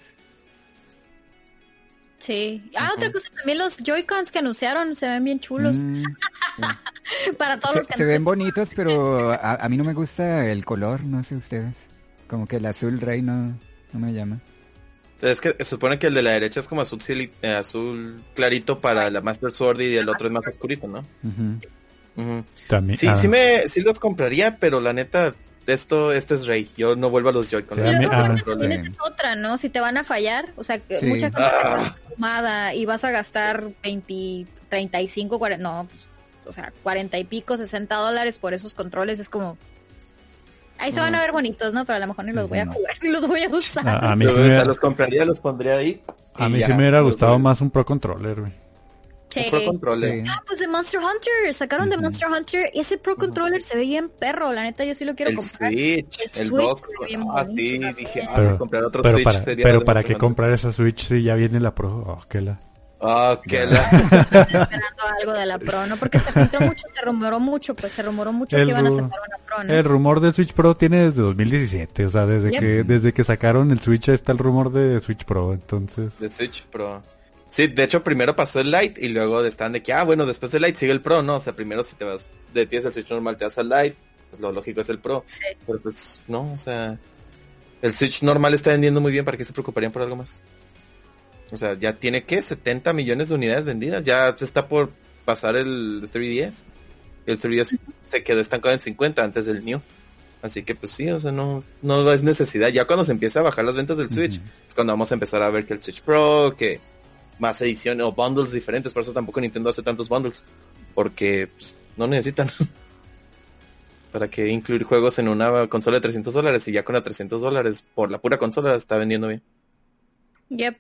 S3: Sí. Ah, uh-huh. Otra cosa, también los Joy-Cons que anunciaron se ven bien chulos. Mm, sí. Para todos
S4: se,
S3: los que
S4: se ven bonitos, pero a, a mí no me gusta el color, no sé ustedes. Como que el azul rey no, no me llama.
S2: Es que se supone que el de la derecha es como azul eh, azul clarito para la Master Sword y el otro es más oscurito, ¿no? Uh-huh. Uh-huh. También, sí, ah. sí me sí los compraría, pero la neta esto este es Rey. Yo no vuelvo a los Joy-Con.
S3: Sí, pero ah, tienes sí. otra, ¿no? Si te van a fallar, o sea, que sí. mucha gente ah. está fumada y vas a gastar veinte, treinta y cinco, cuarenta, no, pues, o sea, cuarenta y pico, sesenta dólares por esos controles es como ahí se van a ver bonitos, ¿no? Pero a lo mejor ni los voy a jugar, ni los voy a usar.
S1: A, a mí
S2: sí
S1: me...
S2: hubiera... los compraría, los pondría ahí.
S1: A mí ya, sí me hubiera gustado los... más un Pro Controller, güey.
S3: Sí.
S2: Un Pro Controller.
S3: Ah, pues de Monster Hunter, sacaron uh-huh. de Monster Hunter. Ese Pro Controller uh-huh. se ve bien perro, la neta yo sí lo quiero
S2: el
S3: comprar.
S2: Switch, el Switch, el ah, sí, dije, ah,
S1: pero,
S2: si comprar otro
S1: pero
S2: Switch
S1: para,
S2: sería
S1: Pero para qué comprar esa Switch si ya viene la Pro, oh, qué la...
S2: Ah, oh, qué la...
S3: esperando algo de la Pro, ¿no? Porque se filtró mucho, se rumoró mucho, pues se rumoró mucho el que iban a sacar una Pro, ¿no?
S1: El rumor del Switch Pro tiene desde dos mil diecisiete, o sea, desde yep. que desde que sacaron el Switch está el rumor de Switch Pro, entonces...
S2: De Switch Pro. Sí, de hecho primero pasó el Lite y luego están de que, ah, bueno, después del Lite sigue el Pro, ¿no? O sea, primero si te vas, de tienes el Switch normal, te vas al Lite, pues lo lógico es el Pro.
S3: Sí.
S2: Pero pues, no, o sea, el Switch normal está vendiendo muy bien, ¿para qué se preocuparían por algo más? O sea, ya tiene, ¿qué? setenta millones de unidades vendidas. Ya se está por pasar el tres D S. El tres D S se quedó estancado en cincuenta antes del New. Así que, pues sí, o sea, no no es necesidad. Ya cuando se empiece a bajar las ventas del Switch, uh-huh. es cuando vamos a empezar a ver que el Switch Pro, que más ediciones o bundles diferentes. Por eso tampoco Nintendo hace tantos bundles. Porque pues, no necesitan. ¿Para qué incluir juegos en una consola de trescientos dólares? Y ya con la trescientos dólares por la pura consola está vendiendo bien.
S3: Yep.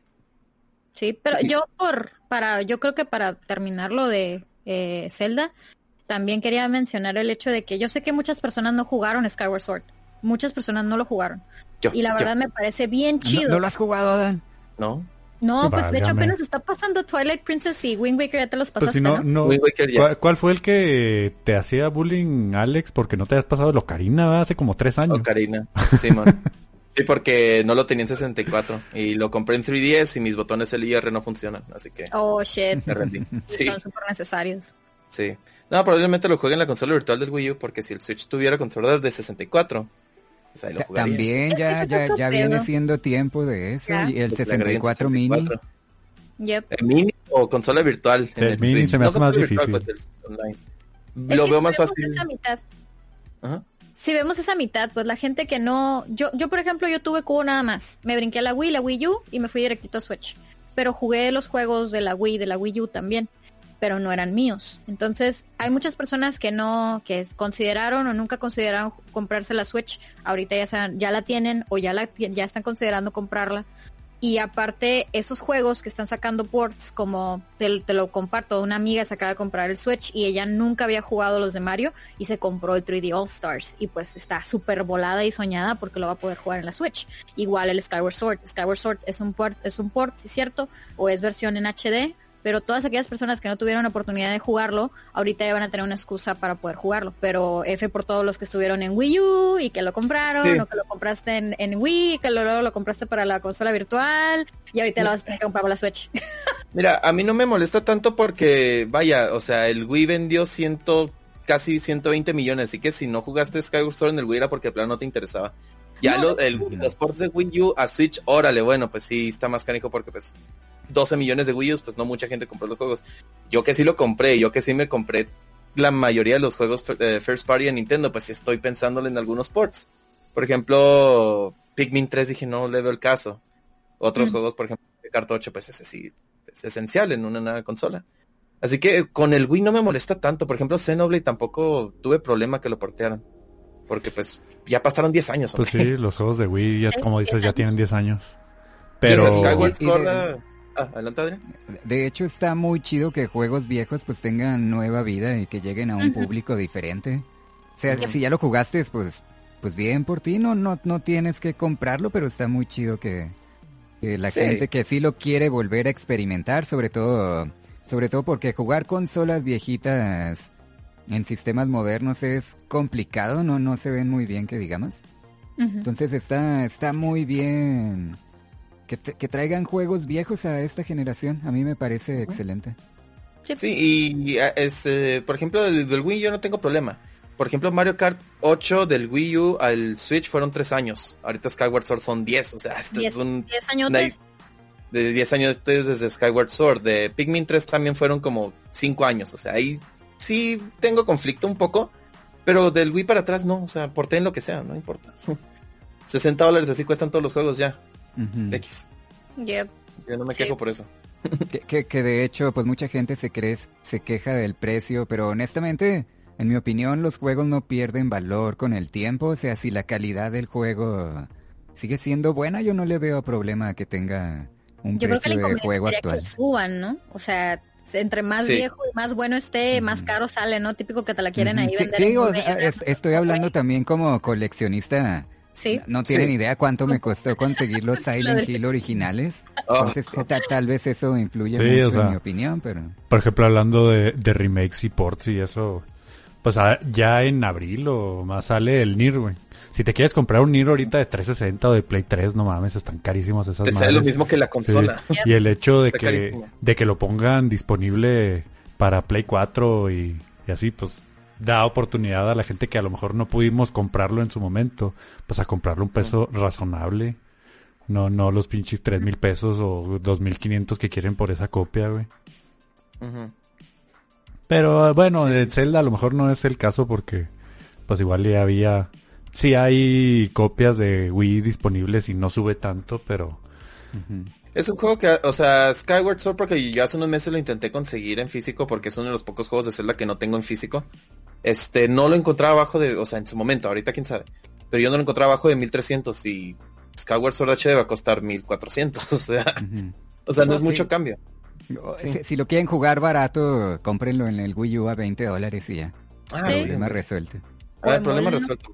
S3: Sí, pero sí. yo por para yo creo que para terminar lo de eh, Zelda, también quería mencionar el hecho de que yo sé que muchas personas no jugaron Skyward Sword. Muchas personas no lo jugaron. Yo, y la verdad yo. me parece bien chido.
S4: ¿No, ¿no lo has jugado, Dan?
S2: No.
S3: No, pues Válgame. De hecho apenas está pasando Twilight Princess y Wind Waker, ya te los pasaste,
S1: pues si no,
S3: ¿no?
S1: no ¿Cuál, ¿Cuál fue el que te hacía bullying, Alex, porque no te has pasado el Ocarina hace como tres años?
S2: Ocarina, sí, man. Sí, porque no lo tenía en sesenta y cuatro y lo compré en tres D S y mis botones L y R no funcionan, así que...
S3: Oh, shit.
S2: Me rendí. Sí.
S3: Son súper necesarios.
S2: Sí. No, probablemente lo juegue en la consola virtual del Wii U, porque si el Switch tuviera consola de sesenta y cuatro, pues ahí lo jugaría.
S4: También ya, ya, ya viene siendo tiempo de eso, ¿ya? Y el pues sesenta y cuatro mini.
S3: Yep.
S2: ¿El mini o consola virtual?
S1: En el, el mini Switch. Se me hace no, más virtual, difícil.
S2: Pues, el online. Lo veo más fácil.
S3: Esa mitad. Ajá. Si vemos esa mitad, pues la gente que no... Yo, yo por ejemplo, yo tuve cubo nada más. Me brinqué a la Wii, la Wii U y me fui directito a Switch. Pero jugué los juegos de la Wii, de la Wii U también. Pero no eran míos. Entonces, hay muchas personas que no... Que consideraron o nunca consideraron comprarse la Switch. Ahorita ya, saben, ya la tienen o ya, la, ya están considerando comprarla. Y aparte, esos juegos que están sacando ports, como te, te lo comparto, una amiga se acaba de comprar el Switch y ella nunca había jugado los de Mario y se compró el tres D All Stars y pues está súper volada y soñada porque lo va a poder jugar en la Switch. Igual el Skyward Sword. Skyward Sword es un port, es un port, sí es cierto, o es versión en H D, pero todas aquellas personas que no tuvieron oportunidad de jugarlo, ahorita ya van a tener una excusa para poder jugarlo. Pero F por todos los que estuvieron en Wii U y que lo compraron, sí. o que lo compraste en, en Wii, que luego lo, lo compraste para la consola virtual, y ahorita lo vas a tener que comprar para la Switch.
S2: Mira, a mí no me molesta tanto porque, vaya, o sea, el Wii vendió ciento, casi ciento veinte millones, así que si no jugaste Skyward Sword en el Wii era porque el plan no te interesaba. Ya no, lo, el, los ports de Wii U a Switch, órale, bueno, pues sí, está más canijo porque pues doce millones de Wii U, pues no mucha gente compró los juegos. Yo que sí lo compré, yo que sí me compré la mayoría de los juegos eh, First Party de Nintendo, pues sí estoy pensándole en algunos ports. Por ejemplo, Pikmin tres dije, no le veo el caso. Otros mm. juegos, por ejemplo, Kart ocho, pues ese sí es esencial en una nueva consola. Así que con el Wii no me molesta tanto. Por ejemplo, Xenoblade tampoco tuve problema que lo portearan. Porque pues ya pasaron diez años.
S1: Pues
S2: hombre.
S1: sí, los juegos de Wii, ya, como dices, ya tienen diez años.
S2: Pero...
S1: Pero...
S2: Skyward
S4: Y- y
S2: Sword...
S4: de-
S2: Ah, adelante, Adrián.
S4: De hecho, está muy chido que juegos viejos pues tengan nueva vida y que lleguen a un
S3: Ujú.
S4: público diferente. O sea,
S2: Ujú.
S4: si ya lo jugaste, pues pues bien por ti, no no no tienes que comprarlo, pero está muy chido que, que la
S2: Sí.
S4: gente que sí lo quiere volver a experimentar, sobre todo sobre todo porque jugar consolas viejitas en sistemas modernos es complicado, no no se ven muy bien que digamos.
S3: Ujú.
S4: Entonces está está muy bien que, te- que traigan juegos viejos a esta generación. A mí me parece excelente.
S2: Sí, y eh, es, eh, por ejemplo, del, del Wii yo no tengo problema. Por ejemplo, Mario Kart ocho del Wii U al Switch fueron tres años. Ahorita Skyward Sword son diez, o sea, esto
S3: Diez,
S2: es un...
S3: diez años
S2: una-
S3: antes.
S2: de diez años desde Skyward Sword. De Pikmin tres también fueron como cinco años, o sea, ahí sí tengo conflicto un poco, pero del Wii para atrás no, o sea, porten lo que sea, no importa. sesenta dólares así cuestan todos los juegos ya,
S4: Ujú.
S2: X.
S3: Yep.
S2: Yo no me
S3: Sí.
S2: quejo por eso.
S4: Que, que, que de hecho, pues mucha gente se cree, se queja del precio, pero honestamente, en mi opinión, los juegos no pierden valor con el tiempo. O sea, si la calidad del juego sigue siendo buena, yo no le veo problema a que tenga un
S3: Yo creo que
S4: precio
S3: el
S4: de
S3: inconveniente
S4: juego
S3: sería
S4: actual.
S3: que suban, ¿no? O sea, entre más
S2: Sí.
S3: viejo y más bueno esté, más
S4: Ujú.
S3: caro sale, ¿no? Típico que te la quieren
S4: Ujú.
S3: ahí
S4: Sí,
S3: vender.
S4: sí,
S3: en
S4: o
S3: un
S4: sea,
S3: millón de
S4: es-
S3: pesos.
S4: estoy hablando también como coleccionista.
S3: Sí.
S4: No tienen
S2: Sí.
S4: idea cuánto me costó conseguir los Silent Hill originales.
S2: Oh.
S4: Entonces, ta- tal vez eso influye
S1: Sí,
S4: mucho
S1: o sea,
S4: en mi opinión, pero...
S1: Por ejemplo, hablando de, de remakes y ports y eso, pues a- ya en abril o más sale el Nier, güey. Si te quieres comprar un Nier ahorita de trescientos sesenta o de Play tres, no mames, están carísimos esas
S2: Te sale
S1: madres.
S2: lo mismo que la consola.
S1: Sí. Y el hecho de
S2: Está
S1: que,
S2: carísimo.
S1: de que lo pongan disponible para Play cuatro y, y así, pues da oportunidad a la gente que a lo mejor no pudimos comprarlo en su momento, pues a comprarlo a un peso razonable. No, no los pinches tres mil pesos o dos mil quinientos que quieren por esa copia, güey.
S2: Ujú.
S1: Pero eh, bueno, de Zelda a lo mejor no es el caso porque pues igual ya había... Sí hay copias de Wii disponibles y no sube tanto, pero...
S4: Ujú.
S2: Es un juego que, o sea, Skyward Sword, porque yo hace unos meses lo intenté conseguir en físico porque es uno de los pocos juegos de Zelda que no tengo en físico. Este, no lo encontraba abajo de, o sea, en su momento, ahorita quién sabe. Pero yo no lo encontraba abajo de mil trescientos y Skyward Sword H D va a costar mil cuatrocientos, o sea,
S4: Ujú.
S2: o sea, no
S4: No,
S2: es
S4: sí.
S2: mucho cambio.
S4: Si, si lo quieren jugar barato, cómprenlo en el Wii U a veinte dólares y ya.
S2: Ah,
S3: Sí.
S4: Problema resuelto.
S2: Ah, el
S3: O
S2: problema
S3: molino.
S2: resuelto.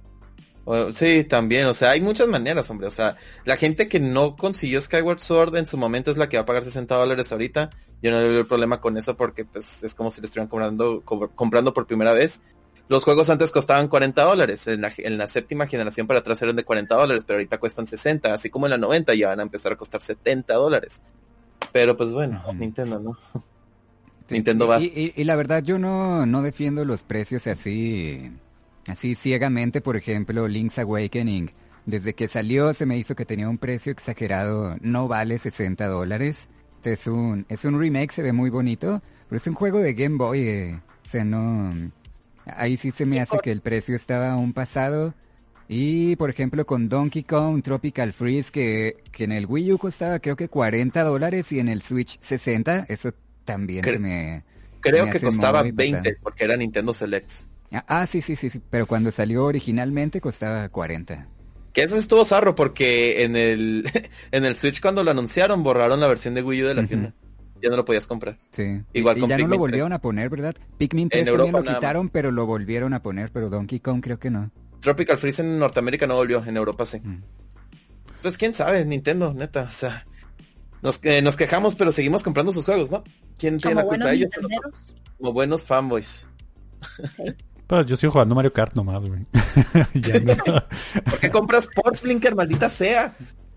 S2: O- sí, también, o sea, hay muchas maneras, hombre, o sea, la gente que no consiguió Skyward Sword en su momento es la que va a pagar sesenta dólares ahorita. Yo no le veo el problema con eso porque pues es como si lo estuvieran comprando, co- comprando por primera vez. Los juegos antes costaban cuarenta dólares, en la, en la séptima generación para atrás eran de cuarenta dólares, pero ahorita cuestan sesenta, así como en la noventa ya van a empezar a costar setenta dólares. Pero pues bueno,
S4: Ujú.
S2: Nintendo, ¿no?
S4: Sí,
S2: Nintendo
S4: y,
S2: va.
S4: y, y la verdad yo no, no defiendo los precios así, así ciegamente. Por ejemplo, Link's Awakening, desde que salió se me hizo que tenía un precio exagerado, no vale sesenta dólares. Es un, es un remake, se ve muy bonito, pero es un juego de Game Boy, eh, o sea, no... Ahí sí se me
S3: Sí,
S4: hace
S3: por-
S4: que el precio estaba un pasado. Y por ejemplo con Donkey Kong Tropical Freeze, que, que en el Wii U costaba creo que cuarenta dólares y en el Switch sesenta, eso también
S2: Cre-
S4: se me...
S2: Creo
S4: me
S2: que
S4: hace
S2: costaba
S4: muy
S2: veinte,
S4: pesado.
S2: porque era Nintendo Selects.
S4: Ah, ah, sí, sí, sí, sí, pero cuando salió originalmente costaba cuarenta.
S2: Que eso estuvo zarro porque en el en el Switch cuando lo anunciaron borraron la versión de Wii U de la
S4: Ujú.
S2: tienda. Ya no lo podías comprar.
S4: Sí.
S2: Igual
S4: y
S2: con
S4: ya no lo
S2: Pikmin
S4: volvieron
S2: tres.
S4: a poner, ¿verdad? Pikmin tres
S2: En
S4: también
S2: Europa
S4: lo
S2: nada
S4: quitaron,
S2: más.
S4: pero lo volvieron a poner, pero Donkey Kong creo que no.
S2: Tropical Freeze en Norteamérica no volvió, en Europa sí.
S4: Mm.
S2: Pues quién sabe, Nintendo, neta, o sea, nos, eh, nos quejamos pero seguimos comprando sus juegos, ¿no? ¿Quién tiene
S3: Como
S2: la culpa?
S3: buenos
S2: Ellos
S3: nintenderos.
S2: como buenos fanboys.
S3: Sí.
S1: Pues yo sigo jugando Mario Kart nomás, güey. Ya no.
S2: ¿Por qué compras ports, Blinker, maldita sea?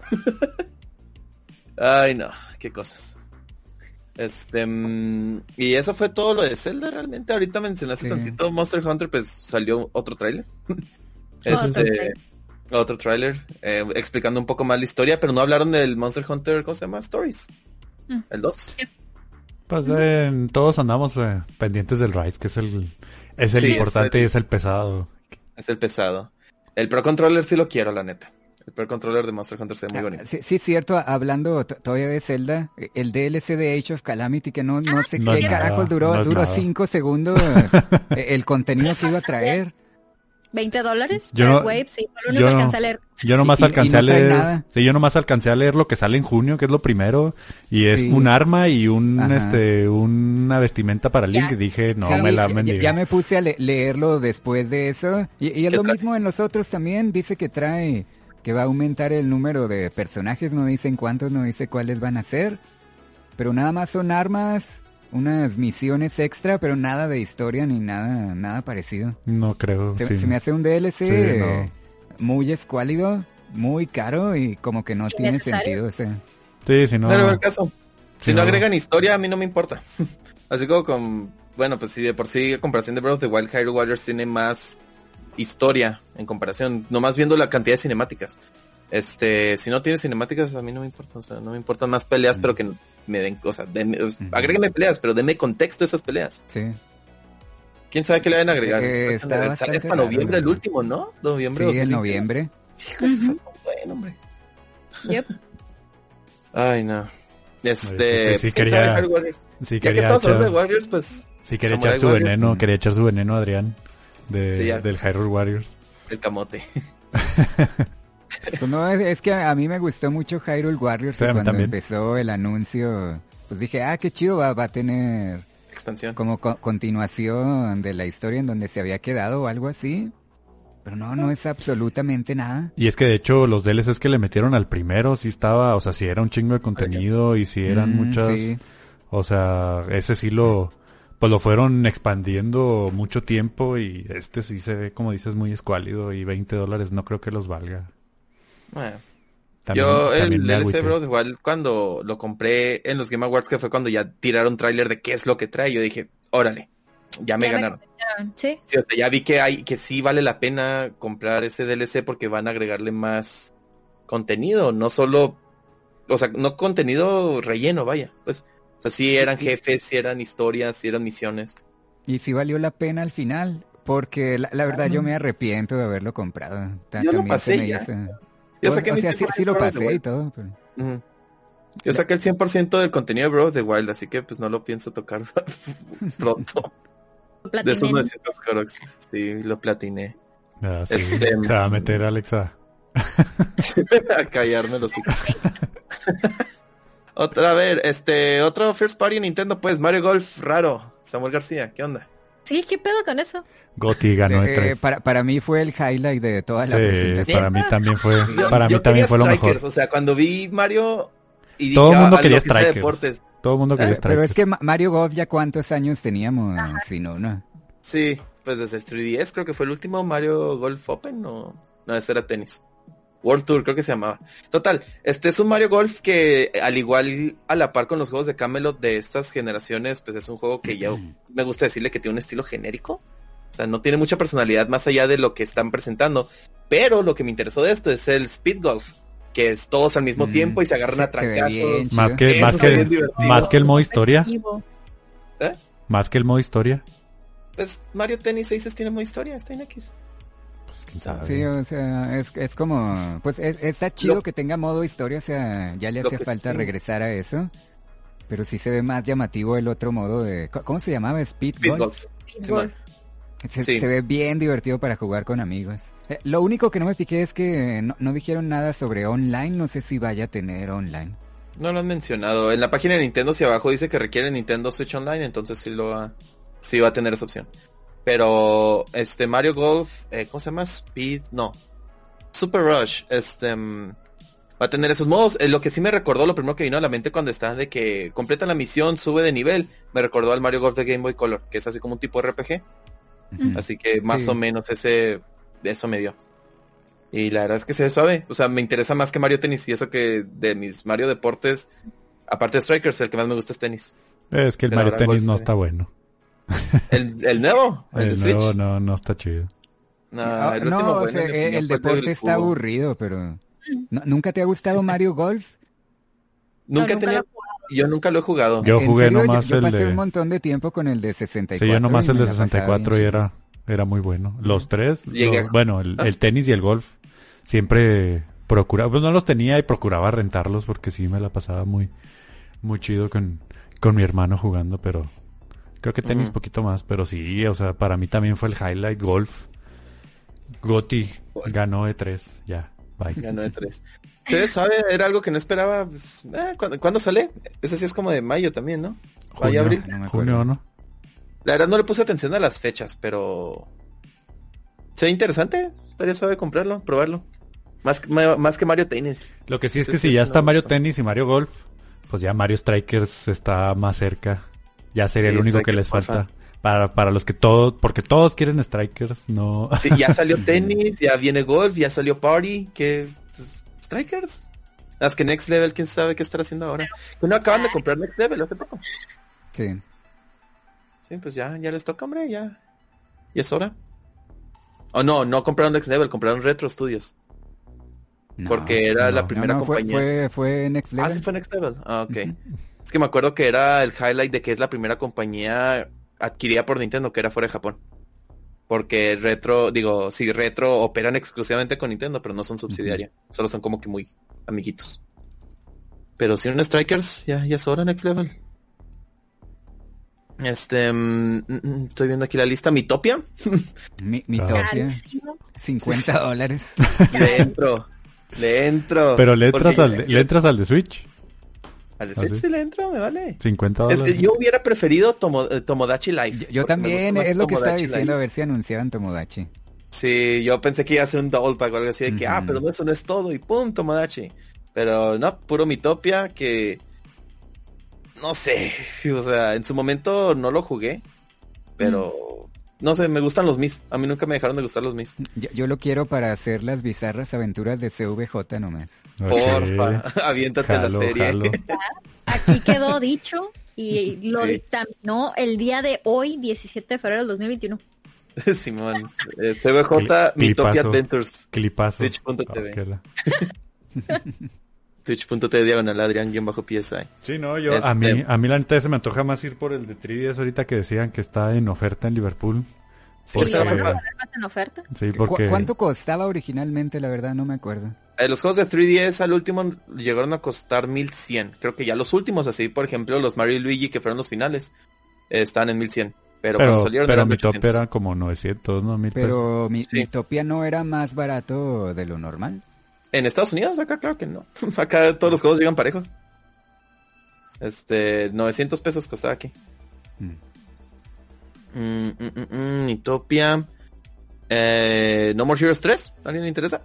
S2: Ay, no, qué cosas. Este, mm, y eso fue todo lo de Zelda realmente. Ahorita mencionaste
S4: Sí.
S2: tantito Monster Hunter, pues salió otro tráiler.
S3: Otro
S2: Este,
S3: tráiler.
S2: otro tráiler, eh, explicando un poco más la historia, pero no hablaron del Monster Hunter, ¿cómo se llama? Stories.
S3: Mm.
S2: El dos.
S1: Pues eh, todos andamos eh, pendientes del Rise, que es el es el
S2: Sí,
S1: importante
S2: es el-
S1: y es el pesado.
S2: Es el pesado. El Pro Controller sí lo quiero, la neta. El Pro Controller de Monster Hunter se ve muy
S4: Ah,
S2: bonito.
S4: sí, sí, cierto, hablando t- todavía de Zelda, el D L C de Age of Calamity, que no, no sé
S1: No
S4: qué
S1: es nada,
S4: carajos duró,
S1: no es
S4: duró
S1: nada.
S4: cinco segundos eh, el contenido que iba a traer.
S3: ¿veinte dólares?
S1: Yo
S3: Dark
S1: no-
S3: Wave, sí, fue lo único
S1: yo
S3: que
S1: no-
S3: alcancé a leer.
S1: Yo nomás
S4: Y- y-
S1: alcancé
S4: y no
S1: a
S4: trae
S1: leer,
S4: nada.
S1: sí, yo nomás alcancé a leer lo que sale en junio, que es lo primero, y es
S4: Sí.
S1: un arma y un,
S4: Ajá.
S1: este, una vestimenta para Link,
S3: Ya.
S1: y dije, no,
S4: Sí,
S1: me la
S4: ya-
S1: mendiga.
S4: ya me puse a le- leerlo después de eso. Y, y es
S2: ¿Qué
S4: lo
S2: trae?
S4: mismo en los otros también. Dice que trae, que va a aumentar el número de personajes. No dicen cuántos, no dice cuáles van a ser. Pero nada más son armas, unas misiones extra, pero nada de historia ni nada, nada parecido.
S1: No creo,
S4: Se,
S1: sí.
S4: se me hace un D L C
S1: Sí, no.
S4: eh, muy escuálido, muy caro y como que no tiene
S3: Innecesario.
S4: sentido. O sea,
S1: Sí, si no,
S2: No le veo el caso. Si
S1: Sí,
S2: no
S1: no.
S2: agregan historia, a mí no me importa. Así como con... Bueno, pues si de por sí, a comparación de Breath of the Wild, Hyrule Warriors tiene más historia en comparación. Nomás viendo la cantidad de cinemáticas. Este, si no tiene cinemáticas, a mí no me importa. O sea, no me importan más peleas,
S4: Mm.
S2: pero que me den... O sea, denme-
S4: Ujú.
S2: agréguenme peleas, pero denme contexto a esas peleas.
S4: sí.
S2: ¿Quién sabe qué le van a agregar?
S4: Eh, está
S2: Sale
S4: bastante
S2: hasta
S4: raro,
S2: noviembre el
S4: ¿verdad?
S2: último, ¿no? Noviembre
S4: Sí, en
S2: dos mil veinte.
S4: noviembre.
S2: Hijo, eso
S3: Ujú.
S2: fue bueno, hombre.
S3: Yep.
S2: Ay, no. Este,
S1: Sí, sí, sí,
S2: pues, ¿quién
S1: quería-
S2: sabe Hyrule Warriors?
S1: sí
S2: Ya que
S1: quería
S2: estamos hablando de
S1: echar,
S2: Warriors, pues
S1: sí quería
S2: Samurai
S1: echar su
S2: Warriors.
S1: veneno,
S4: Mm.
S1: quería echar su veneno, Adrián, de,
S2: Sí, ya.
S1: del Hyrule Warriors.
S2: el camote.
S4: Pues no, es, es que a, a mí me gustó mucho Hyrule Warriors
S1: Sí,
S4: y
S1: a mí
S4: cuando
S1: también.
S4: empezó el anuncio, pues dije, ah, qué chido, va, va a tener
S2: Expansión.
S4: como co- continuación de la historia en donde se había quedado o algo así. Pero no, no es absolutamente nada.
S1: Y es que de hecho los D L Cs que le metieron al primero sí estaba, o sea, sí era un chingo de contenido y sí eran
S4: Mm,
S1: muchas,
S4: sí.
S1: o sea, ese sí lo, pues lo fueron expandiendo mucho tiempo y este sí se ve, como dices, muy escuálido y veinte dólares no creo que los valga.
S2: Bueno,
S1: También,
S2: yo
S1: también
S2: el
S1: me
S2: D L C,
S1: agüité.
S2: bro, igual cuando lo compré en los Game Awards, que fue cuando ya tiraron tráiler de qué es lo que trae, yo dije, órale, ya me
S3: Ya me
S2: ganaron.
S3: convencieron, Sí.
S2: Sí, o sea, ya vi que hay, que sí vale la pena comprar ese D L C porque van a agregarle más contenido, no solo, o sea, no contenido relleno, vaya, pues, o sea, sí eran jefes, sí eran historias, sí eran misiones.
S4: Y sí valió la pena al final, porque la, la verdad yo me arrepiento de haberlo comprado. Ta-
S2: Yo lo
S4: también se
S2: pasé
S4: me
S2: ya.
S4: hizo-
S2: Yo
S4: o,
S2: saqué
S4: o
S2: mi
S4: sea, sí,
S2: cien por
S4: sí lo
S2: ciento de
S4: pasé y
S2: Wild.
S4: todo, pero...
S2: Ujú. Yo saqué el cien por ciento del contenido de Breath of the Wild, así que pues no lo pienso tocar pronto. De esos
S3: Platiné.
S2: novecientos Koroks. Sí, lo platiné.
S1: Ah, sí,
S2: Este-
S1: se va a meter Alexa.
S2: A callarme los hijos. Otra vez, este, otro first party en Nintendo, pues, Mario Golf raro. Samuel García, ¿qué onda?
S3: Sí, ¿qué pedo con eso?
S1: Gotti ganó de
S4: Eh,
S1: tres.
S4: para, para mí fue el highlight de toda la
S1: Sí,
S4: presentación.
S1: para mí también fue,
S2: Yo-
S1: para mí
S2: yo
S1: también
S2: quería
S1: fue lo
S2: Strikers,
S1: mejor.
S2: O sea, cuando vi Mario y dije,
S1: Todo el mundo
S2: ah,
S1: quería
S2: lo que sea
S1: Strikers.
S2: deportes.
S1: Todo el mundo quería
S2: Eh,
S1: Strikers.
S4: Pero es que Ma- Mario Golf ya cuántos años teníamos sin uno.
S2: Sí, pues desde el tres D S creo que fue el último Mario Golf Open o no, ese era tenis. World Tour creo que se llamaba. Total, este es un Mario Golf que al igual a la par con los juegos de Camelot de estas generaciones, pues es un juego que ya me gusta decirle que tiene un estilo genérico. O sea, no tiene mucha personalidad más allá de lo que están presentando. Pero lo que me interesó de esto es el Speed Golf, que es todos al mismo
S4: Mm,
S2: tiempo y se agarran
S4: se-
S2: a
S4: se ve bien
S2: trancazos.
S1: Más
S4: chido.
S1: que,
S2: Eso
S1: más
S2: está bien
S1: que,
S2: divertido.
S1: más que el modo historia.
S3: Vivo.
S2: ¿Eh?
S1: Más que el modo historia.
S2: Pues Mario Tennis seis tiene modo historia, está en X.
S1: Pues quién sabe.
S4: Sí, o sea, es, es como, pues es- está chido
S2: Lo-
S4: que tenga modo historia, o sea, ya le
S2: Lo
S4: hace
S2: que-
S4: falta
S2: sí.
S4: regresar a eso, pero sí se ve más llamativo el otro modo de, ¿cómo cómo se llamaba? Speed,
S2: Speed
S4: Golf.
S2: Golf.
S3: Speed
S2: Simón.
S3: Golf.
S4: Se,
S2: Sí.
S4: se ve bien divertido para jugar con amigos. Eh, lo único que no me fijé es que no, no dijeron nada sobre online, no sé si vaya a tener online.
S2: No lo han mencionado. En la página de Nintendo hacia abajo dice que requiere Nintendo Switch Online, entonces sí lo va, sí va a tener esa opción. Pero este Mario Golf, eh, ¿cómo se llama? Speed, no. Super Rush, este mm, va a tener esos modos. Eh, lo que sí me recordó, lo primero que vino a la mente cuando está de que completa la misión, sube de nivel, me recordó al Mario Golf de Game Boy Color, que es así como un tipo R P G.
S4: Ujú.
S2: Así que más
S4: Sí.
S2: o menos ese, eso me dio. Y la verdad es que se ve suave. O sea, me interesa más que Mario Tennis. Y eso que de mis Mario Deportes, aparte de Strikers, el que más me gusta es tenis.
S1: Es que el
S2: Pero
S1: Mario
S2: ahora
S1: Tennis
S2: golf,
S1: no
S2: eh.
S1: está bueno.
S2: ¿El, el nuevo? ¿El,
S1: El
S2: de Switch?
S1: nuevo no, no está chido.
S2: No,
S4: Ah,
S2: el
S4: no,
S2: último
S4: o
S2: bueno,
S4: sea,
S2: en mi
S4: eh,
S2: opinión,
S4: el
S2: fue
S4: deporte
S2: del
S4: está
S2: cubo.
S4: aburrido, pero ¿no- ¿nunca te ha gustado Mario Golf?
S2: Nunca he
S3: No, nunca
S2: tenido...
S3: lo he jugado.
S2: Yo nunca lo he jugado.
S1: Yo
S4: ¿En
S1: jugué
S4: serio?
S1: nomás
S4: yo, yo
S1: el
S4: pasé
S1: de-
S4: un montón de tiempo con el de sesenta y cuatro.
S1: Sí, yo nomás
S4: y
S1: el
S4: me
S1: de
S4: la pasaba
S1: sesenta y cuatro y
S4: bien
S1: era, era muy bueno. Los tres,
S2: Llegué
S1: lo-
S2: a-
S1: bueno, el,
S2: Ah.
S1: el tenis y el golf, siempre procuraba, pues no los tenía y procuraba rentarlos porque sí me la pasaba muy, muy chido con, con mi hermano jugando, pero creo que tenis
S2: Ujú.
S1: poquito más, pero sí, o sea, para mí también fue el highlight golf. Gotti ganó de tres, ya, bye.
S2: Ganó de tres. Se ve suave, era algo que no esperaba. Pues, eh, ¿cuándo, ¿cuándo sale? Ese sí es como de mayo también, ¿no? Mayo,
S1: Junio,
S2: abril.
S4: No me acuerdo.
S1: junio, ¿no?
S2: La verdad no le puse atención a las fechas, pero... Se ve interesante. Estaría suave comprarlo, probarlo. Más, ma- más que Mario Tennis.
S1: Lo que sí es
S2: Ese
S1: que
S2: sí
S1: si ya
S2: es
S1: está
S2: me
S1: Mario
S2: gusta.
S1: Tennis y Mario Golf, pues ya Mario Strikers está más cerca. Ya sería
S2: Sí,
S1: el único que
S2: Strikers,
S1: les
S2: porfa.
S1: falta. Para, para los que todos, porque todos quieren Strikers, no.
S2: Sí, ya salió Tennis, ya viene Golf, ya salió Party, que... Pues, Strikers. Las que Next Level, quién sabe qué estar haciendo ahora. No acaban de comprar Next Level hace poco.
S4: Sí.
S2: Sí, pues ya, ya les toca, hombre, ya. ¿Y es hora? Oh, no, no compraron Next Level, compraron Retro Studios.
S4: No.
S2: Porque era
S1: no.
S2: la
S1: No,
S2: primera
S4: no, no, fue,
S2: compañía.
S4: fue, fue Next Level.
S2: Ah, sí fue Next Level. Ah, ok.
S4: Ujú.
S2: Es que me acuerdo que era el highlight de que es la primera compañía adquirida por Nintendo que era fuera de Japón. Porque Retro, digo, sí, Retro operan exclusivamente con Nintendo, pero no son subsidiaria. Solo son como que muy amiguitos. Pero si un Strikers, ya, ya es hora Next Level. Este, mm, mm, estoy viendo aquí la lista. Mitopia.
S4: Mi, mi
S1: Ah.
S4: Topia,
S3: Carísimo.
S4: cincuenta dólares.
S2: Le entro. Le entro.
S1: Pero le entras,
S2: Porque
S1: al
S2: ya
S1: de,
S2: quiero-
S1: le entras al de Switch.
S2: Al de
S1: ¿Ah,
S2: Switch
S1: sí?
S2: sí le entro, me vale.
S1: cincuenta
S2: Es
S1: dólares.
S2: que yo hubiera preferido Tomo- eh, Tomodachi Life.
S4: Yo, yo
S2: porque me
S4: también,
S2: gusta más
S4: es lo que estaba
S2: Tomodachi
S4: diciendo, a
S2: Life.
S4: ver si anunciaban Tomodachi.
S2: Sí, yo pensé que iba a ser un double pack o algo así de que,
S4: Ujú.
S2: ah, pero no, eso no es todo y pum, Tomodachi. Pero no, puro Mitopia que... No sé, o sea, en su momento no lo jugué, pero... No sé, me gustan los Mis. A mí nunca me dejaron de gustar los Mis.
S4: Yo, yo lo quiero para hacer las bizarras aventuras de C V J nomás.
S1: Ok.
S2: Porfa, aviéntate
S1: Jalo,
S2: la serie.
S1: jalo.
S3: Aquí quedó dicho y lo
S2: Sí.
S3: dictaminó el día de hoy, diecisiete de febrero del dos mil veintiuno.
S2: Simón. Eh, C V J,
S1: Cli-
S2: Mitopia
S1: clipazo.
S2: Adventures.
S1: Clipazo.
S2: Twitch punto t v.
S1: Ok, la-
S2: Twitch punto t v diagonal Adrián-P S I.
S1: Sí, no, yo,
S2: Este-
S1: a mí, a mí la neta se me antoja más ir por el de tres D S ahorita que decían que está en oferta en Liverpool.
S3: Sí,
S2: Porque-
S3: lo van a poner más en oferta.
S1: Sí,
S4: ¿Cu-
S1: porque...
S4: ¿Cuánto costaba originalmente? La verdad no me acuerdo.
S2: Eh, los juegos de tres D S al último llegaron a costar mil cien. Creo que ya los últimos, así por ejemplo los Mario y Luigi que fueron los finales, eh, están en mil cien. Pero,
S1: Pero,
S2: cuando salieron
S1: pero
S2: eran
S1: mi top
S2: ochocientos.
S1: era como novecientos, ¿no? Mil pesos.
S4: Pero mi,
S2: Sí.
S4: mi Topia no era más barato de lo normal.
S2: En Estados Unidos, acá claro que no. Acá todos los juegos llegan parejos. Este, novecientos pesos costaba aquí.
S4: Mm.
S2: Mm, mm, mm, mm, Utopia. Eh, No More Heroes tres. ¿Alguien le interesa?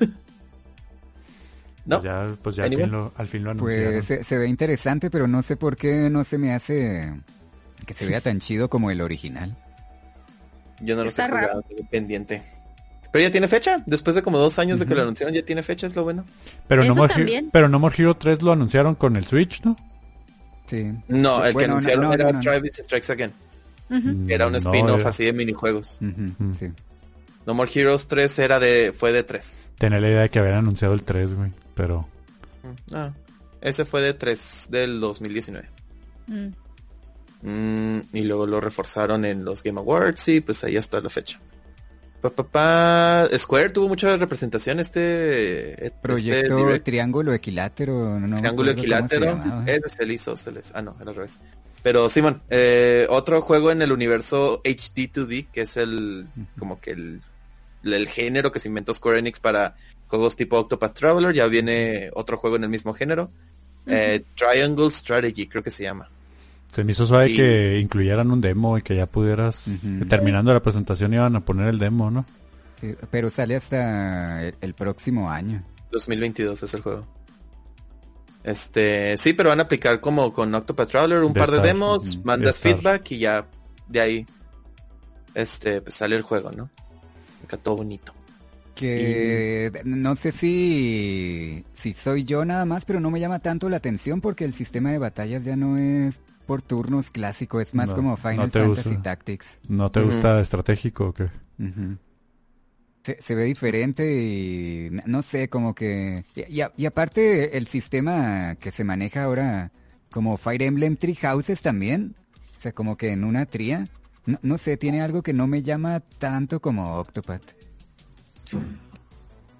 S2: ¿No?
S1: Pues ya, pues ya al,
S2: ¿Anyone?
S1: fin lo, al fin lo anunciaron.
S4: Pues se, se ve interesante, pero no sé por qué no se me hace que se vea tan chido como el original.
S2: Yo no lo
S3: Está
S2: sé jugar,
S3: raro.
S2: tengo pendiente. Pero ya tiene fecha. Después de como dos años de que
S1: Ujú.
S2: lo anunciaron, ya tiene fecha, es lo bueno.
S1: pero, no
S3: Eso
S1: More Hero-
S3: también.
S1: pero No More Hero tres lo anunciaron con el Switch, ¿no?
S4: Sí.
S2: No, el que
S4: Bueno, no,
S2: anunciaron
S4: no,
S2: era
S4: no, no.
S2: Travis Strikes Again.
S3: Ujú.
S2: Que era un
S1: No,
S2: spin-off
S1: era-
S2: así de minijuegos.
S4: Ujú,
S1: Mm.
S4: sí.
S2: No More Heroes tres era de, fue de tres.
S1: Tenía la idea de que habían anunciado el tres, güey. Pero
S2: Ah, ese fue de tres del dos mil diecinueve.
S3: Mm.
S2: Mm, y luego lo reforzaron en los Game Awards y pues ahí está la fecha. Pa, pa, pa. Square tuvo mucha representación este, este
S4: Proyecto
S2: Direct.
S4: Triángulo Equilátero. No me
S2: Triángulo
S4: acuerdo cómo se
S2: Equilátero.
S4: llamaba.
S2: Ese se le hizo, se les... Ah, no, era al revés. Pero Simón, eh, otro juego en el universo H D dos D, que es el, como que el, el género que se inventó Square Enix para juegos tipo Octopath Traveler. Ya viene otro juego en el mismo género. Eh, Triangle Strategy, creo que se llama.
S1: se me hizo suave
S2: Y-
S1: que incluyeran un demo y que ya pudieras...
S4: Ujú.
S1: que terminando la presentación iban a poner el demo, ¿no?
S4: Sí, pero sale hasta el, el próximo año.
S2: dos mil veintidós es el juego. Este, sí, pero van a aplicar como con Octopath Traveler un
S1: De
S2: par de
S1: estar,
S2: demos,
S1: ujú,
S2: mandas
S1: de estar.
S2: feedback y ya de ahí este pues sale el juego, ¿no? Acá todo bonito.
S4: Que no sé si, si soy yo nada más, pero no me llama tanto la atención porque el sistema de batallas ya no es por turnos clásico, es más
S1: No,
S4: como Final
S1: no te
S4: Fantasy
S1: gusta.
S4: Tactics.
S1: ¿No te
S2: Ujú.
S1: gusta estratégico o qué?
S4: Ujú. Se, se ve diferente y n- no sé, como que... Y, y- y aparte el sistema que se maneja ahora como Fire Emblem Three Houses también, o sea, como que en una tría, no, no sé, tiene algo que no me llama tanto como Octopath.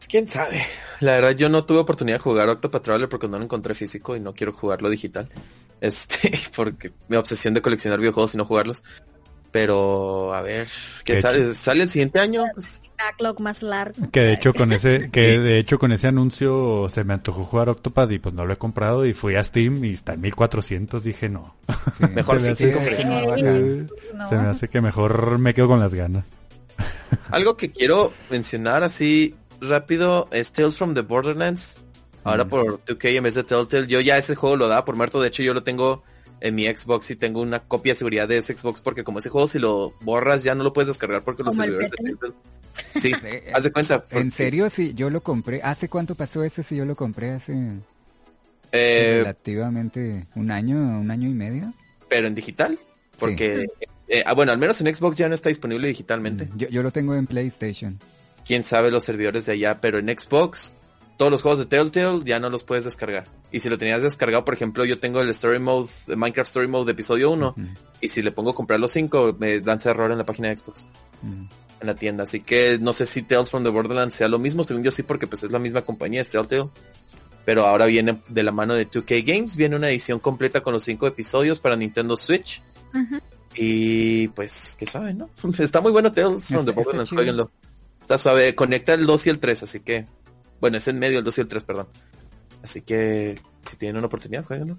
S2: quién sabe. La verdad yo no tuve oportunidad de jugar Octopath Traveler porque no lo encontré físico y no quiero jugarlo digital. Este, porque mi obsesión de coleccionar videojuegos y no jugarlos. Pero a ver, ¿qué, ¿Qué sale? ¿Sale el siguiente año? Pues...
S3: backlog más largo.
S1: Que de hecho con ese, que de hecho con ese anuncio se me antojó jugar Octopath y pues no lo he comprado y fui a Steam y está en mil cuatrocientos, dije no.
S2: Sí, mejor
S1: se me
S2: sí,
S1: hace,
S2: sí,
S3: no.
S1: se me hace que mejor me quedo con las ganas.
S2: Algo que quiero mencionar así rápido es Tales from the Borderlands. Ahora mm. por dos K en vez de Telltale. Yo ya ese juego lo daba por muerto. De hecho yo lo tengo en mi Xbox y tengo una copia de seguridad de ese Xbox porque como ese juego si lo borras ya no lo puedes descargar porque los servidores de Telltale. Sí, haz de cuenta. Porque...
S4: ¿En serio? Sí, yo lo compré. ¿Hace cuánto pasó eso? Si yo lo compré hace
S2: eh...
S4: relativamente un año, un año y medio.
S2: Pero en digital, porque sí. eh, ah, bueno, al menos en Xbox ya no está disponible digitalmente.
S4: Yo, yo lo tengo en PlayStation.
S2: Quién sabe los servidores de allá, pero en Xbox todos los juegos de Telltale ya no los puedes descargar. Y si lo tenías descargado, por ejemplo, yo tengo el Story Mode, el Minecraft Story Mode de episodio uno, uh-huh. y si le pongo comprar los cinco, me lanza error en la página de Xbox. Uh-huh. En la tienda, así que no sé si Tales from the Borderlands sea lo mismo, según yo sí, porque pues es la misma compañía, es Telltale. Pero ahora viene de la mano de dos K Games, viene una edición completa con los cinco episodios para Nintendo Switch. Uh-huh. Y pues, ¿qué saben, no? Está muy bueno Tales from the Borderlands, jueguenlo. Está suave, conecta el dos y el tres, así que... Bueno, es en medio el dos y el tres, perdón. Así que, si tienen una oportunidad, jueguenlo.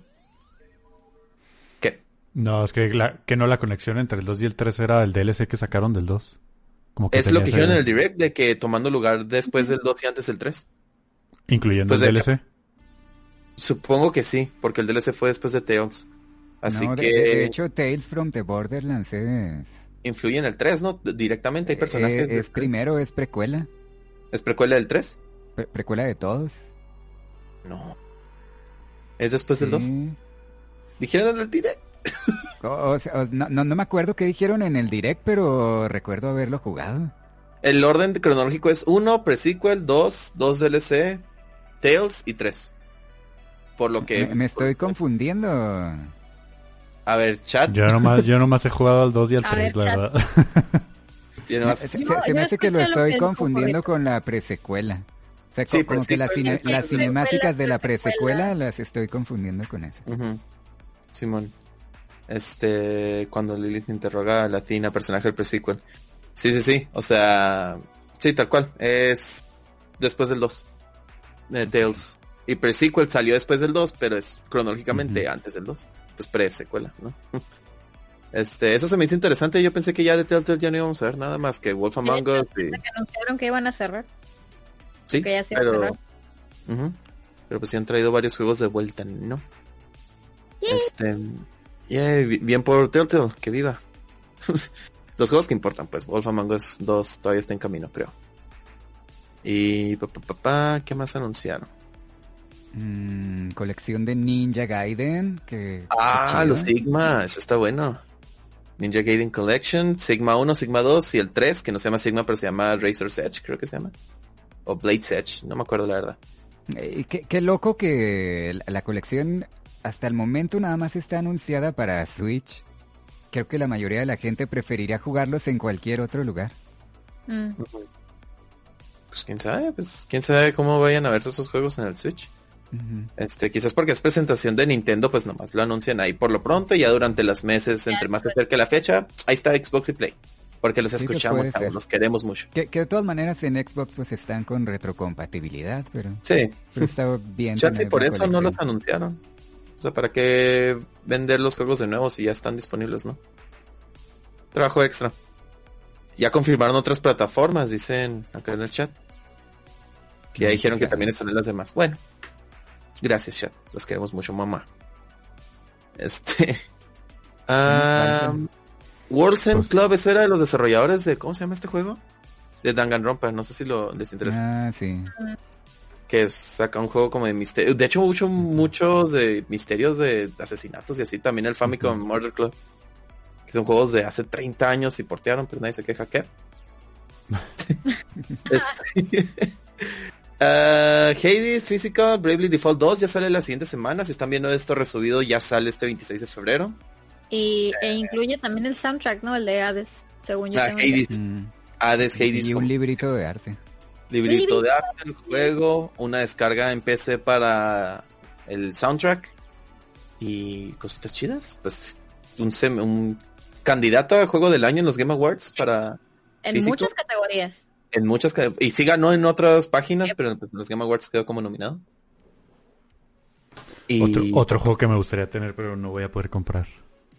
S2: ¿Qué?
S1: No, es que, la, que no la conexión entre el dos y el tres era el D L C que sacaron del dos. Como que
S2: es lo que dijeron en el Direct, de que tomando lugar después del dos y antes del tres.
S1: ¿Incluyendo pues el D L C?
S2: Que, supongo que sí, porque el D L C fue después de Tales. Así
S4: no,
S2: que...
S4: De, de hecho, Tales from the Borderlands es...
S2: Influye en el tres, ¿no? Directamente hay personajes...
S4: Eh, es primero, es precuela.
S2: ¿Es precuela del tres?
S4: Pre- precuela de todos.
S2: No. ¿Es después sí. del dos? ¿Dijeron en el Direct?
S4: o, o sea, no, no, no me acuerdo qué dijeron en el Direct, pero recuerdo haberlo jugado.
S2: El orden cronológico es uno, pre-sequel, dos, dos D L C, Tales y tres. Por lo que...
S4: Me, me estoy
S2: por...
S4: confundiendo.
S2: A ver, chat.
S1: Yo nomás, yo nomás he jugado al dos y al
S3: A
S1: tres,
S3: ver,
S1: la
S3: chat.
S1: verdad.
S2: Nomás...
S4: Se,
S3: no,
S4: se me hace que lo estoy
S3: lo
S4: confundiendo con la presecuela. O sea,
S2: sí,
S4: como que las, cine,
S3: sí,
S4: las
S3: sí,
S4: cinemáticas de la
S3: presecuela.
S4: presecuela las estoy confundiendo con esas.
S2: Uh-huh. Simón. Este, cuando Lilith interroga a la Tina, personaje del pre-sequel. Sí, sí, sí. O sea, sí, tal cual. Es después del dos. Eh, Tales. Y pre-sequel salió después del dos, pero es cronológicamente uh-huh. antes del dos. Pues pre-secuela, ¿no? Este, eso se me hizo interesante. Yo pensé que ya de Telltale ya no íbamos a ver nada más que Wolf Among Us. Y...
S3: que anunciaron que iban a cerrar.
S2: Sí,
S3: que ya se
S2: pero...
S3: cerrar.
S2: Uh-huh. Pero pues sí han traído varios juegos de vuelta, ¿no?
S3: Yeah.
S2: Este... Yeah, bien por Telltale, que viva. Los juegos que importan, pues Wolf Among Us dos todavía está en camino, creo. Y... Pa, pa, pa, pa, ¿qué más anunciaron?
S4: Mm, colección de Ninja Gaiden. Que,
S2: ah, los Sigma, eso está bueno. Ninja Gaiden Collection, Sigma uno, Sigma dos y el tres, que no se llama Sigma, pero se llama Razor's Edge, creo que se llama. O Blade's Edge, no me acuerdo la verdad.
S4: Eh, qué, qué loco que la, la colección hasta el momento nada más está anunciada para Switch. Creo que la mayoría de la gente preferiría jugarlos en cualquier otro lugar.
S3: Mm.
S2: Pues quién sabe, pues quién sabe cómo vayan a verse esos juegos en el Switch. Uh-huh. Este, quizás porque es presentación de Nintendo, pues nomás lo anuncian ahí por lo pronto y ya durante los meses, entre más se acerque la fecha, ahí está Xbox y Play. Porque los sí, escuchamos, pues los queremos mucho.
S4: Que, que de todas maneras en Xbox pues están con retrocompatibilidad, pero...
S2: Sí.
S4: Pero está bien.
S2: Chat, sí, por eso colección. No los anunciaron. O sea, ¿para qué vender los juegos de nuevo si ya están disponibles, no? Trabajo extra. Ya confirmaron otras plataformas, dicen acá en el chat. Que ya dijeron que también están en las demás. Bueno. Gracias, chat. Los queremos mucho, mamá. Este... um, World's End Club, eso era de los desarrolladores de... ¿Cómo se llama este juego? De Danganronpa, no sé si lo les interesa.
S4: Ah, sí.
S2: Que saca un juego como de misterio. De hecho, mucho, muchos de misterios de asesinatos y así. También el Famicom uh-huh. Murder Club. Que son juegos de hace treinta años y portearon, pero nadie se queja. ¿Qué? este... uh, Hades Physical Bravely Default dos ya sale la siguiente semana. Si están viendo esto resubido, ya sale este veintiséis de febrero.
S3: Y e incluye también el soundtrack, ¿no? El de Hades, según yo.
S2: Ah,
S3: tengo
S2: Hades. Mm. Hades, Hades.
S4: Y un librito de arte.
S2: librito de arte del juego, una descarga en P C para el soundtrack y cositas chidas. Pues un, sem- un candidato a juego del año en los Game Awards para
S3: En
S2: físico.
S3: muchas categorías.
S2: En muchas ca- y sí ganó en otras páginas, yep. pero pues, en los Game Awards quedó como nominado. Y...
S1: Otro, otro juego que me gustaría tener, pero no voy a poder comprar.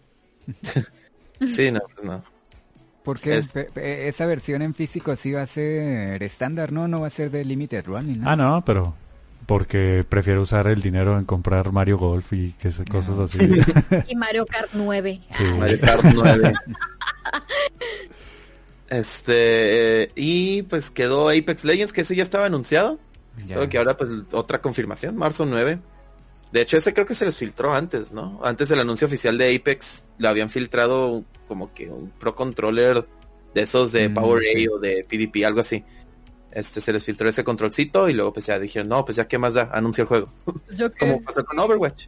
S2: Sí, no, pues no.
S4: Porque
S2: Es-
S4: pe- pe- esa versión en físico sí va a ser estándar, ¿no? No va a ser de Limited Run, ¿no?
S1: Ah, no, pero porque prefiero usar el dinero en comprar Mario Golf y que se- cosas
S4: No.
S1: así.
S3: Y Mario Kart nueve.
S1: Sí.
S2: Mario Kart nueve. Este, eh, y pues quedó Apex Legends, que ese ya estaba anunciado.
S4: Ya.
S2: Solo que ahora pues otra confirmación, marzo nueve. De hecho ese creo que se les filtró antes, ¿no? Antes del anuncio oficial de Apex lo habían filtrado como que un Pro Controller de esos de
S4: Mm,
S2: PowerA
S4: sí.
S2: o de P D P, algo así. Este, se les filtró ese controlcito y luego pues ya dijeron, no, pues ya qué más da, anuncia el juego.
S3: Yo que-
S2: Como pasó con Overwatch.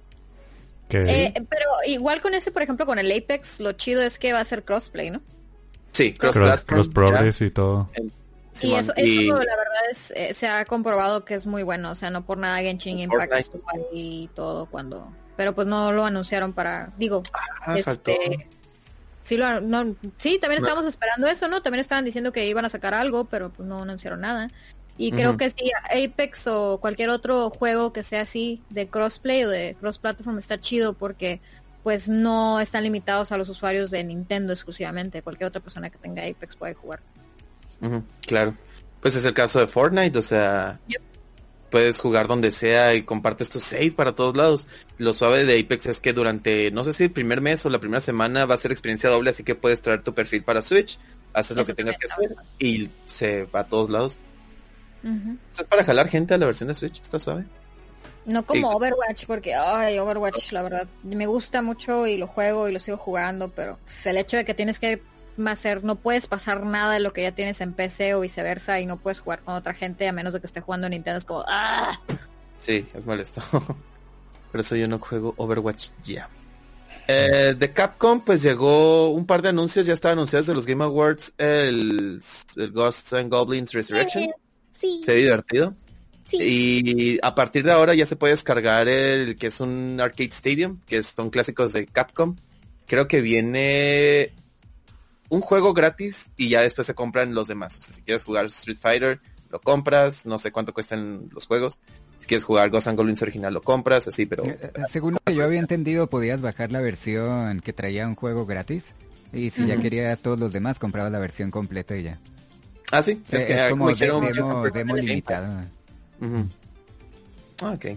S1: Que
S3: Eh, pero igual con ese, por ejemplo, con el Apex, lo chido es que va a ser crossplay, ¿no?
S2: Sí, cross,
S1: cross,
S2: platform.
S1: cross progress y todo.
S3: Y
S2: Simón,
S3: eso,
S2: y-
S3: eso la verdad es, eh, se ha comprobado que es muy bueno, o sea, no por nada Genshin Impact
S2: Fortnite.
S3: estuvo ahí y todo cuando, pero pues no lo anunciaron para, digo,
S2: Ah, faltó.
S3: este, sí lo, no, sí, también
S2: No.
S3: estábamos esperando eso, ¿no? También estaban diciendo que iban a sacar algo, pero pues no anunciaron nada. Y creo
S2: Ujú.
S3: que sí, Apex o cualquier otro juego que sea así de crossplay o de cross platform está chido porque pues no están limitados a los usuarios de Nintendo exclusivamente, cualquier otra persona que tenga Apex puede jugar.
S2: Ujú, claro. Pues es el caso de Fortnite, o sea,
S3: Yep.
S2: puedes jugar donde sea y compartes tu save para todos lados. Lo suave de Apex es que durante, no sé si el primer mes o la primera semana va a ser experiencia doble, así que puedes traer tu perfil para Switch, haces lo
S3: Eso
S2: que tengas que
S3: también
S2: hacer y se va a todos lados.
S3: Ujú.
S2: Eso es para jalar gente a la versión de Switch, está suave.
S3: No como
S2: Sí.
S3: Overwatch, porque ay, Overwatch, la verdad, me gusta mucho y lo juego y lo sigo jugando, pero pues, el hecho de que tienes que hacer, no puedes pasar nada de lo que ya tienes en P C o viceversa y no puedes jugar con otra gente a menos de que esté jugando en Nintendo, es como ¡ah!
S2: Sí, es molesto. Por eso yo no juego Overwatch ya. Eh, de Capcom, pues llegó un par de anuncios, ya estaban anunciados de los Game Awards, el, el Ghosts and Goblins Resurrection.
S3: Sí,
S2: Se ve divertido.
S3: sí.
S2: Y a partir de ahora ya se puede descargar el que es un Arcade Stadium, que son clásicos de Capcom. Creo que viene un juego gratis y ya después se compran los demás. O sea, si quieres jugar Street Fighter, lo compras, no sé cuánto cuestan los juegos. Si quieres jugar Ghosts and Goblins original, lo compras, así, pero...
S4: Eh, eh, Según lo que yo había entendido, podías bajar la versión que traía un juego gratis. Y si ya
S2: Ujú.
S4: querías todos los demás, comprabas la versión completa y ya.
S2: Ah, sí,
S4: Sí,
S2: es que
S4: es
S2: ah,
S4: como de-
S2: dijeron, yo
S4: demo,
S2: compré
S4: demo
S2: el Game
S4: limitado.
S2: Pass. Ujú. Ah, ok.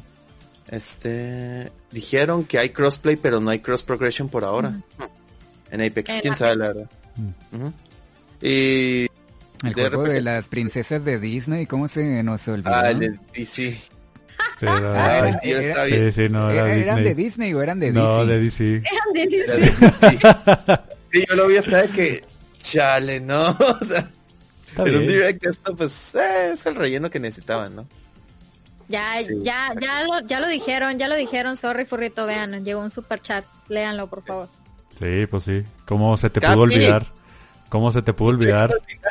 S2: Este... Dijeron que hay crossplay, pero no hay cross progression por ahora.
S3: Ujú.
S2: En Apex,
S3: En
S2: quién sabe
S3: Apex.
S2: la verdad.
S1: Mm.
S2: Ujú. Y...
S4: El
S2: De
S4: juego
S2: repente-
S4: de las princesas de Disney, ¿cómo se nos olvidó?
S2: Ah, el de D C.
S1: Sí,
S4: Ah,
S1: era-
S2: Ay,
S4: era-
S2: sí, está
S4: era-
S2: bien.
S1: sí, sí, no, era
S4: ¿Eran
S1: Disney.
S4: de Disney o eran de
S1: No,
S4: D C?
S1: de D C.
S3: Eran de
S2: Era
S3: Disney.
S2: de D C. Sí, yo lo vi hasta de que... Chale, ¿no? O sea,
S1: Está
S2: en un
S1: bien.
S2: direct esto, pues, eh, es el relleno que necesitaban, ¿no?
S3: Ya,
S2: Sí,
S3: ya,
S2: exacto.
S3: ya lo, ya lo dijeron, ya lo dijeron, sorry Furrito, vean, llegó un super chat, léanlo por favor.
S1: Sí, pues sí. ¿Cómo se te
S2: Capi.
S1: pudo olvidar? ¿Cómo se te pudo olvidar?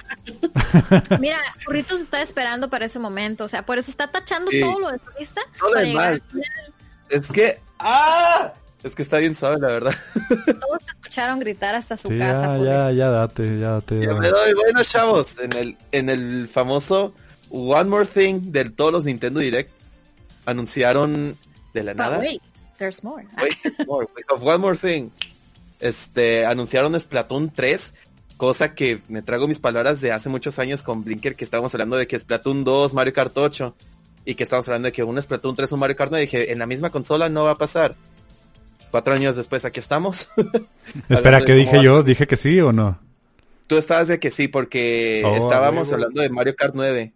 S3: Mira, Furrito se está esperando para ese momento, o sea, por eso está tachando
S2: Sí.
S3: todo lo de su lista.
S2: Todo lo
S3: para
S2: demás.
S3: llegar.
S2: Es que... ¡Ah! Es que está bien suave, la verdad.
S3: Todos te escucharon gritar hasta su
S1: Sí,
S3: casa.
S1: ya,
S3: Furrito.
S1: ya, ya date, ya date.
S2: Ya me doy, bueno, chavos, en el, en el famoso One More Thing de todos los Nintendo Direct, anunciaron de la
S3: But
S2: nada...
S3: wait, there's more. Ah,
S2: Wait, there's more, wait, of one more thing. Este, anunciaron Splatoon tres, cosa que me trago mis palabras de hace muchos años con Blinker, que estábamos hablando de que Splatoon dos, Mario Kart ocho, y que estábamos hablando de que un Splatoon tres, un Mario Kart nueve, y dije, en la misma consola no va a pasar. Cuatro años después, aquí estamos.
S1: Espera,
S2: Hablando
S1: ¿qué
S2: de
S1: dije
S2: cómo va-
S1: yo? ¿Dije que sí o no?
S2: Tú estabas de que sí, porque
S1: Oh,
S2: estábamos
S1: huevo.
S2: hablando de Mario Kart nueve.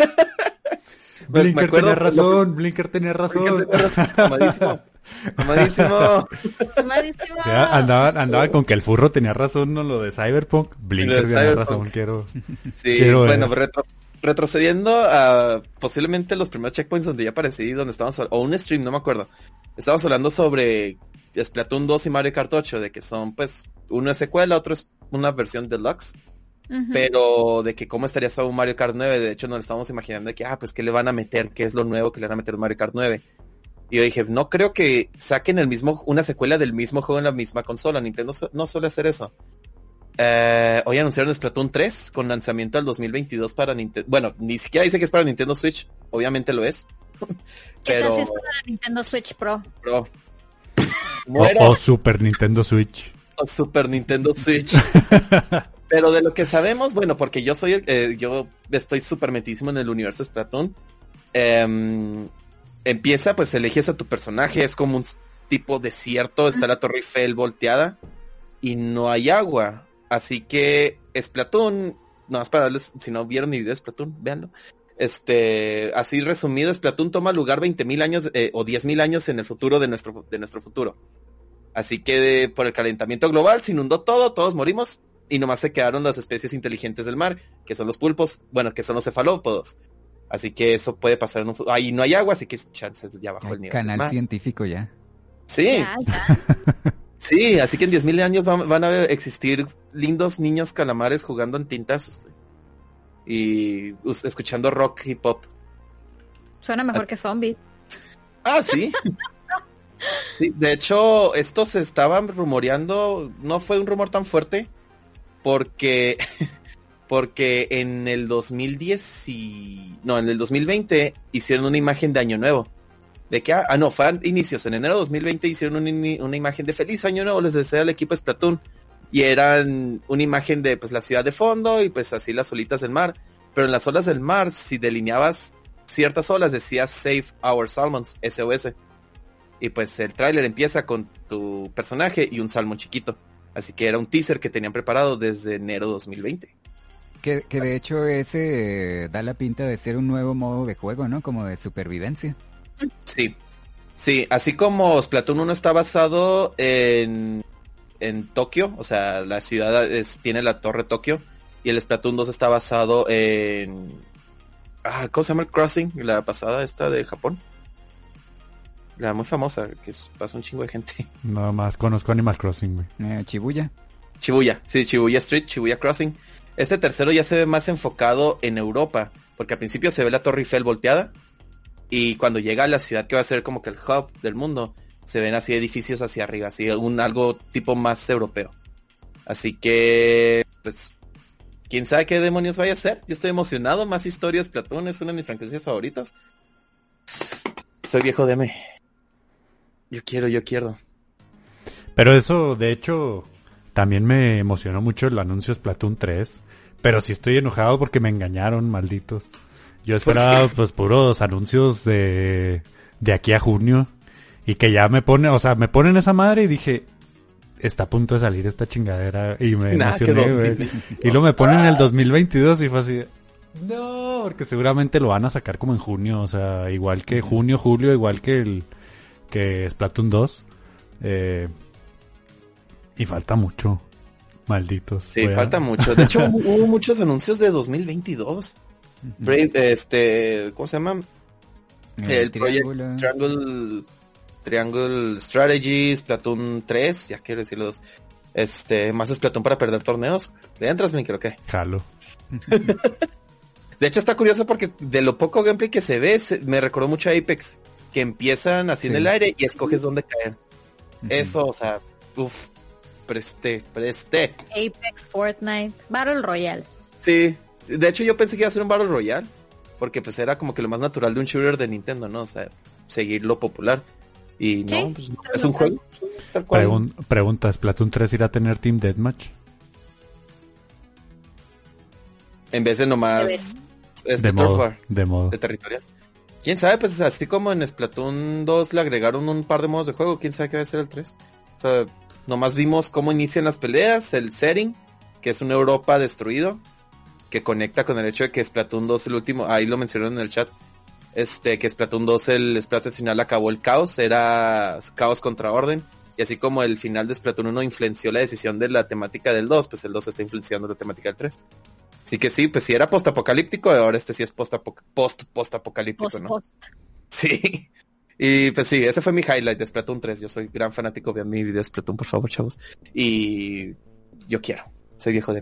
S1: Blinker
S2: acuerdo-
S1: tenía razón, Blinker tenía razón.
S2: Blinker tenía razón, Amadísimo. Amadísimo.
S3: Malísimo.
S1: O sea, andaban, andaban con que el furro tenía razón, no lo de Cyberpunk. Blinker
S2: Lo de
S1: tenía
S2: Cyberpunk.
S1: razón, quiero.
S2: Sí,
S1: Quiero
S2: bueno,
S1: ver.
S2: retro- retrocediendo a posiblemente los primeros checkpoints donde ya aparecí, donde estábamos, o un stream, no me acuerdo. Estábamos hablando sobre Splatoon dos y Mario Kart ocho, de que son, pues, uno es secuela, otro es una versión deluxe.
S3: Ujú.
S2: pero de que cómo estaría solo un Mario Kart nueve, de hecho nos estábamos imaginando de que, ah, pues qué le van a meter, qué es lo nuevo que le van a meter a Mario Kart nueve. Y yo dije, no creo que saquen el mismo, una secuela del mismo juego en la misma consola. Nintendo su- no suele hacer eso. Eh, hoy anunciaron Splatoon tres con lanzamiento al dos mil veintidós para Nintendo. Bueno, ni siquiera dice que es para Nintendo Switch. Obviamente lo es.
S3: ¿Qué
S2: Pero,
S3: tal si es para la Nintendo Switch Pro?
S2: bro,
S1: O,
S2: muera
S1: o Super Nintendo Switch.
S2: o Super Nintendo Switch. Pero de lo que sabemos, bueno, porque yo soy, el- eh, yo estoy súper metísimo en el universo Splatoon. Em, empieza, pues eliges a tu personaje, es como un tipo desierto, está la Torre Eiffel volteada y no hay agua. Así que Splatoon, no más para darles, si no vieron mi video de Splatoon, véanlo. Este, así resumido, Splatoon toma lugar veinte mil años eh, o diez mil años en el futuro de nuestro, de nuestro futuro. Así que de- por el calentamiento global se inundó todo, todos morimos y nomás se quedaron las especies inteligentes del mar, que son los pulpos, bueno, que son los cefalópodos. Así que eso puede pasar en un futuro. Ahí no hay agua, así que chance ya bajó
S4: Hay
S2: el nivel del
S4: canal
S2: mar.
S4: científico ya.
S2: Sí,
S3: Ya, ya.
S2: sí, así que en diez mil años van, van a existir lindos niños calamares jugando en tintazos y us- escuchando rock hip hop.
S3: Suena mejor que zombies.
S2: Ah, sí. Sí, de hecho, estos se estaban rumoreando, no fue un rumor tan fuerte, porque, porque en el dos mil diez y, no, en el dos mil veinte hicieron una imagen de Año Nuevo. De que, ah, ah, no, fue a inicios, en enero de dos mil veinte hicieron una, ini- una imagen de Feliz Año Nuevo, les desea al equipo Splatoon. Y eran una imagen de, pues, la ciudad de fondo y, pues, así las olitas del mar. Pero en las olas del mar, si delineabas ciertas olas, decía Save Our Salmons, S O S. Y pues el tráiler empieza con tu personaje y un salmón chiquito. Así que era un teaser que tenían preparado desde enero de dos mil veinte.
S4: Que, que de hecho ese eh, da la pinta de ser un nuevo modo de juego, ¿no? Como de supervivencia.
S2: Sí, sí, así como Splatoon uno está basado en, en Tokio, o sea, la ciudad es- tiene la torre Tokio, y el Splatoon dos está basado en... Ah, ¿cómo se llama el Crossing? La pasada esta de Japón. La muy famosa, que es- pasa un chingo de gente.
S1: Nada más conozco Animal Crossing, güey.
S4: Eh, Shibuya.
S2: Shibuya, sí, Shibuya Street, Shibuya Crossing. Este tercero ya se ve más enfocado en Europa, porque al principio se ve la Torre Eiffel volteada, y cuando llega a la ciudad que va a ser como que el hub del mundo, se ven así edificios hacia arriba, así un algo tipo más europeo. Así que, pues, quién sabe qué demonios vaya a ser. Yo estoy emocionado, más historias, Platón es una de mis franquicias favoritas. Soy viejo de M. Yo quiero, yo quiero.
S1: Pero eso, de hecho, también me emocionó mucho el anuncio de Splatoon tres. Pero sí estoy enojado porque me engañaron, malditos. Yo esperaba, pues, puros anuncios de, de aquí a junio. Y que ya me pone, o sea, me ponen esa madre y dije, está a punto de salir esta chingadera. Y me
S2: Nah, que
S1: emocioné, güey.
S2: dos mil veinte.
S1: Y luego me ponen el dos mil veintidós y fue así, no, porque seguramente lo van a sacar como en junio. O sea, igual que junio, julio, igual que el que Splatoon dos. Eh, y falta mucho. Malditos.
S2: Sí,
S1: Voy a-
S2: falta mucho. De hecho, hubo, hubo muchos anuncios de dos mil veintidós. Brave, este, ¿cómo se llama? El Project
S4: triángulo.
S2: Triangle, Triangle Strategy, Splatoon tres, ya quiero decir los dos. Este, más Splatoon para perder torneos. ¿Le entras, mi creo que?
S1: Jalo.
S2: De hecho está curioso porque de lo poco gameplay que se ve, se- me recordó mucho a Apex, que empiezan así en
S4: Sí.
S2: el aire y escoges dónde caer.
S4: Ujú.
S2: Eso, o sea, uff, preste, preste.
S3: Apex, Fortnite, Battle Royale.
S2: Sí, sí, de hecho yo pensé que iba a ser un Battle Royale, porque pues era como que lo más natural de un shooter de Nintendo, ¿no? O sea, seguir lo popular. Y no,
S3: Sí,
S2: pues,
S3: pero
S2: es un
S3: local.
S2: juego, tal cual.
S1: Pregun- pregunta, ¿Splatoon tres irá a tener Team Deathmatch?
S2: En vez de nomás
S3: De
S2: este
S1: De
S2: Turf
S1: modo,
S2: War,
S1: de modo.
S2: de territorial. ¿Quién sabe? Pues así como en Splatoon dos le agregaron un par de modos de juego, ¿quién sabe qué va a ser el tres? O sea, nomás vimos cómo inician las peleas, el setting, que es una Europa destruido, que conecta con el hecho de que Splatoon dos el último, ahí lo mencionaron en el chat, este, que Splatoon dos el Splatoon final acabó el caos, era caos contra orden, y así como el final de Splatoon uno influenció la decisión de la temática del dos, pues el dos está influenciando la temática del tres. Así que sí, pues si era post-apocalíptico, ahora este sí es post-apoc- post-post-apocalíptico,
S3: Post,
S2: ¿no?
S3: post.
S2: Sí. Y pues sí, ese fue mi highlight de Splatoon tres. Yo soy gran fanático, vean mi video de Splatoon, por favor, chavos. Y yo quiero, soy viejo de mí.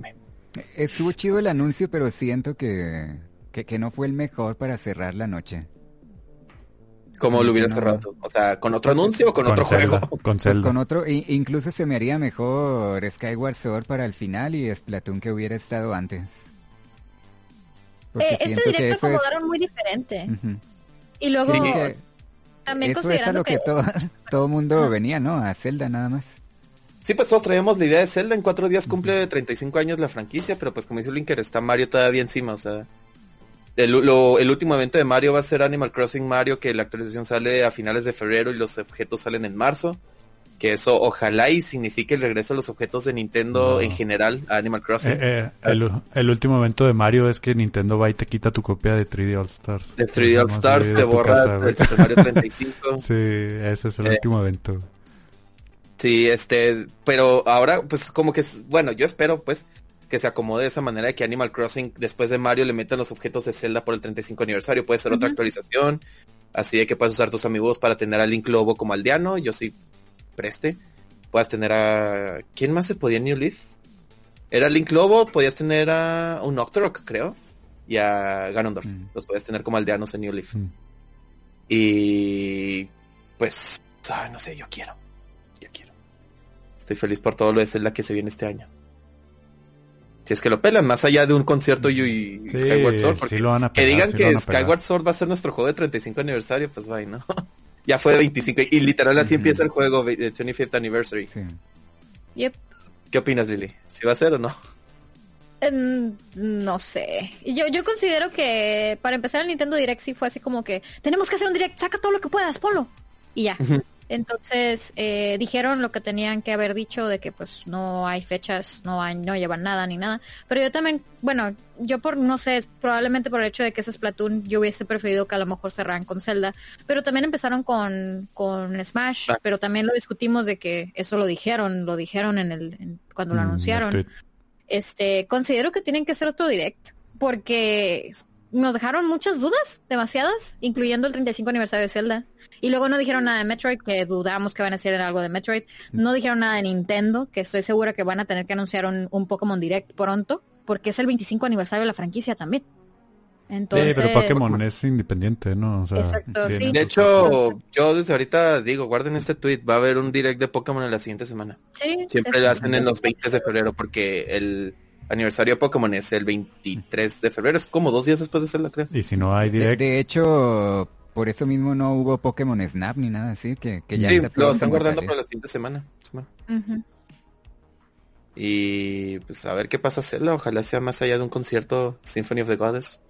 S4: Estuvo chido el anuncio, pero siento que, que, que no fue el mejor para cerrar la noche.
S2: ¿Cómo lo hubiera
S4: no,
S2: cerrado? O sea, ¿con otro anuncio o con, con otro
S1: Zelda,
S2: juego?
S1: Con
S4: Pues
S1: Zelda.
S4: con otro, i- incluso se me haría mejor Skyward Sword para el final y Splatoon que hubiera estado antes. Porque
S3: Eh, este
S4: siento que
S3: directo
S4: eso es...
S3: acomodaron muy diferente.
S4: Ujú.
S3: Y luego,
S2: Sí,
S4: que
S3: también
S4: eso es a
S3: considerando
S4: lo que,
S3: que...
S4: todo todo mundo venía, ¿no? A Zelda nada más.
S2: Sí, pues todos traíamos la idea de Zelda. En cuatro días cumple treinta y cinco años la franquicia, pero pues como dice Linker, está Mario todavía encima, o sea... El, lo, el último evento de Mario va a ser Animal Crossing Mario, que la actualización sale a finales de febrero y los objetos salen en marzo. Que eso ojalá y signifique el regreso de los objetos de Nintendo
S1: No.
S2: en general a Animal Crossing.
S1: Eh, eh, el, el último evento de Mario es que Nintendo va y te quita tu copia de tres D All Stars.
S2: De tres D All
S1: Vamos a
S2: Stars
S1: ir
S2: te
S1: a tu
S2: borra
S1: casa,
S2: el
S1: güey.
S2: Super Mario treinta y cinco.
S1: Sí, ese es el
S2: Eh.
S1: último evento.
S2: Sí, este, pero ahora, pues como que, es- bueno, yo espero, pues, que se acomode de esa manera de que Animal Crossing, después de Mario, le metan los objetos de Zelda por el treinta y cinco aniversario. Puede ser otra
S3: Ujú.
S2: actualización, así de que puedas usar tus amigos para tener a Link Lobo como aldeano. Yo sí preste. Puedas tener a... ¿Quién más se podía en New Leaf? Era Link Lobo, podías tener a un Octorok, creo, y a Ganondorf.
S4: Mm.
S2: Los podías tener como aldeanos en New Leaf.
S1: Mm.
S2: Y pues, ah, no sé, yo quiero. Yo quiero. Estoy feliz por todo lo de Zelda que se viene este año. Si es que lo pelan, más allá de un concierto y, y
S1: Sí,
S2: Skyward Sword. Porque
S1: sí lo van a
S2: que
S1: pegar,
S2: digan
S1: sí lo
S2: que
S1: van a pegar.
S2: Skyward Sword va a ser nuestro juego de treinta y cinco aniversario, pues vaya, ¿no? Ya fue de veinticinco. Y literal así
S4: Ujú.
S2: empieza el juego de veinticinco Anniversary.
S4: Sí.
S3: Yep.
S2: ¿Qué opinas, Lili? ¿Si va a ser o no?
S3: Mm, no sé. Yo, yo considero que para empezar el Nintendo Direct sí fue así como que tenemos que hacer un Direct, saca todo lo que puedas, Polo. Y ya.
S2: Ujú.
S3: Entonces eh, dijeron lo que tenían que haber dicho de que pues no hay fechas, no hay, no llevan nada ni nada. Pero yo también, bueno, yo por, no sé, probablemente por el hecho de que es Splatoon, yo hubiese preferido que a lo mejor cerraran con Zelda. Pero también empezaron con, con Smash,
S2: Ah.
S3: pero también lo discutimos de que eso lo dijeron, lo dijeron en el, en- cuando lo
S1: Mm,
S3: anunciaron.
S1: el tweet.
S3: Este, considero que tienen que hacer otro direct porque nos dejaron muchas dudas, demasiadas, incluyendo el treinta y cinco aniversario de Zelda. Y luego no dijeron nada de Metroid, que dudamos que van a hacer algo de Metroid. No dijeron nada de Nintendo, que estoy segura que van a tener que anunciar un, un Pokémon Direct pronto, porque es el veinticinco aniversario de la franquicia también. Entonces,
S1: Sí, pero Pokémon es independiente, ¿no? O sea,
S3: Exacto,
S1: tiene
S3: sí.
S2: De
S1: sus
S2: hecho, yo desde ahorita digo, guarden este tweet, va a haber un direct de Pokémon en la siguiente semana.
S3: sí,
S2: Siempre
S3: es-
S2: lo hacen en los veinte de febrero porque el aniversario de Pokémon es el veintitrés de febrero, es como dos días después de Zelda, creo.
S1: Y si no hay
S4: De,
S1: direct,
S4: de hecho, por eso mismo no hubo Pokémon Snap ni nada así, que, que ya
S2: Sí,
S4: está
S2: lo
S4: próximo
S2: están
S4: a
S2: guardando
S4: salir.
S2: para la siguiente semana. semana.
S3: Ujú.
S2: Y pues a ver qué pasa Zelda, ojalá sea más allá de un concierto Symphony of the Goddess.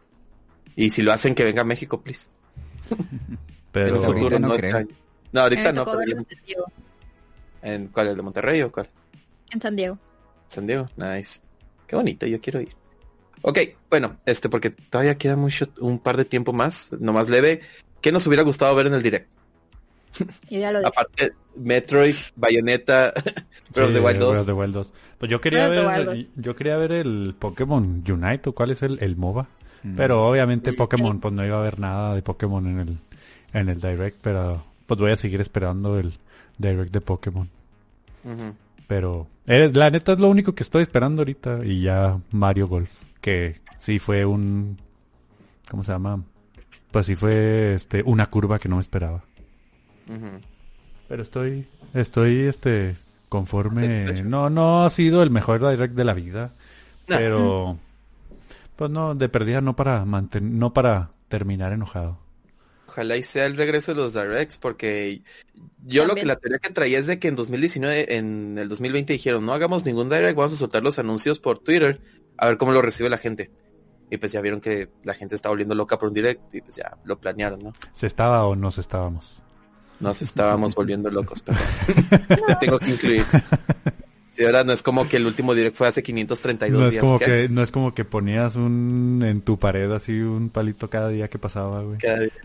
S2: Y si lo hacen, que venga a México, please.
S1: pero
S2: En el
S4: Pues ahorita
S2: futuro,
S4: no
S2: no
S4: creo.
S2: este año. No, ahorita
S3: Me
S2: no,
S3: tocó
S2: pero
S3: verlo
S2: en,
S3: en San Diego.
S2: en- ¿cuál? ¿El de Monterrey o cuál?
S3: En San Diego.
S2: San Diego, nice. Qué bonito, yo quiero ir. Ok, bueno, este, porque todavía queda mucho, un par de tiempo más, nomás leve. ¿Qué nos hubiera gustado ver en el direct?
S3: Yo ya lo dije.
S2: Aparte, Metroid, Bayonetta, Breath of the
S1: sí,
S2: Wild dos.
S1: Breath of the Wild dos. Pues yo quería
S3: Breath of the
S1: ver,
S3: Wild
S1: yo quería ver el Pokémon Unite, o cuál es el, el MOBA.
S4: Mm.
S1: Pero obviamente
S2: Sí.
S1: Pokémon, pues no iba a haber nada de Pokémon en el, en el Direct, pero pues voy a seguir esperando el Direct de Pokémon.
S2: Ujú.
S1: Pero eh, la neta es lo único que estoy esperando ahorita. Y ya Mario Golf, que sí fue un... ¿Cómo se llama? Pues sí fue este una curva que no me esperaba.
S2: Ujú.
S1: Pero estoy, estoy este conforme.
S2: Satisfecho.
S1: No, no ha sido el mejor Direct de la vida.
S2: No.
S1: Pero pues no, de perdida no para manten no para terminar enojado.
S2: Ojalá y sea el regreso de los Directs, porque yo lo que
S3: También.
S2: la teoría que traía es de que en dos mil diecinueve, en el dos mil veinte dijeron, no hagamos ningún Direct, vamos a soltar los anuncios por Twitter, a ver cómo lo recibe la gente. Y pues ya vieron que la gente está volviendo loca por un Direct, y pues ya lo planearon, ¿no?
S1: ¿Se estaba o nos estábamos?
S2: Nos estábamos volviendo locos, pero tengo que incluir. Sí, ahora no es como que el último Direct fue hace quinientos treinta y dos
S1: No es
S2: días.
S1: como
S2: ¿qué?
S1: que no es como que ponías un en tu pared así un palito cada día que pasaba, güey.
S2: Cada día.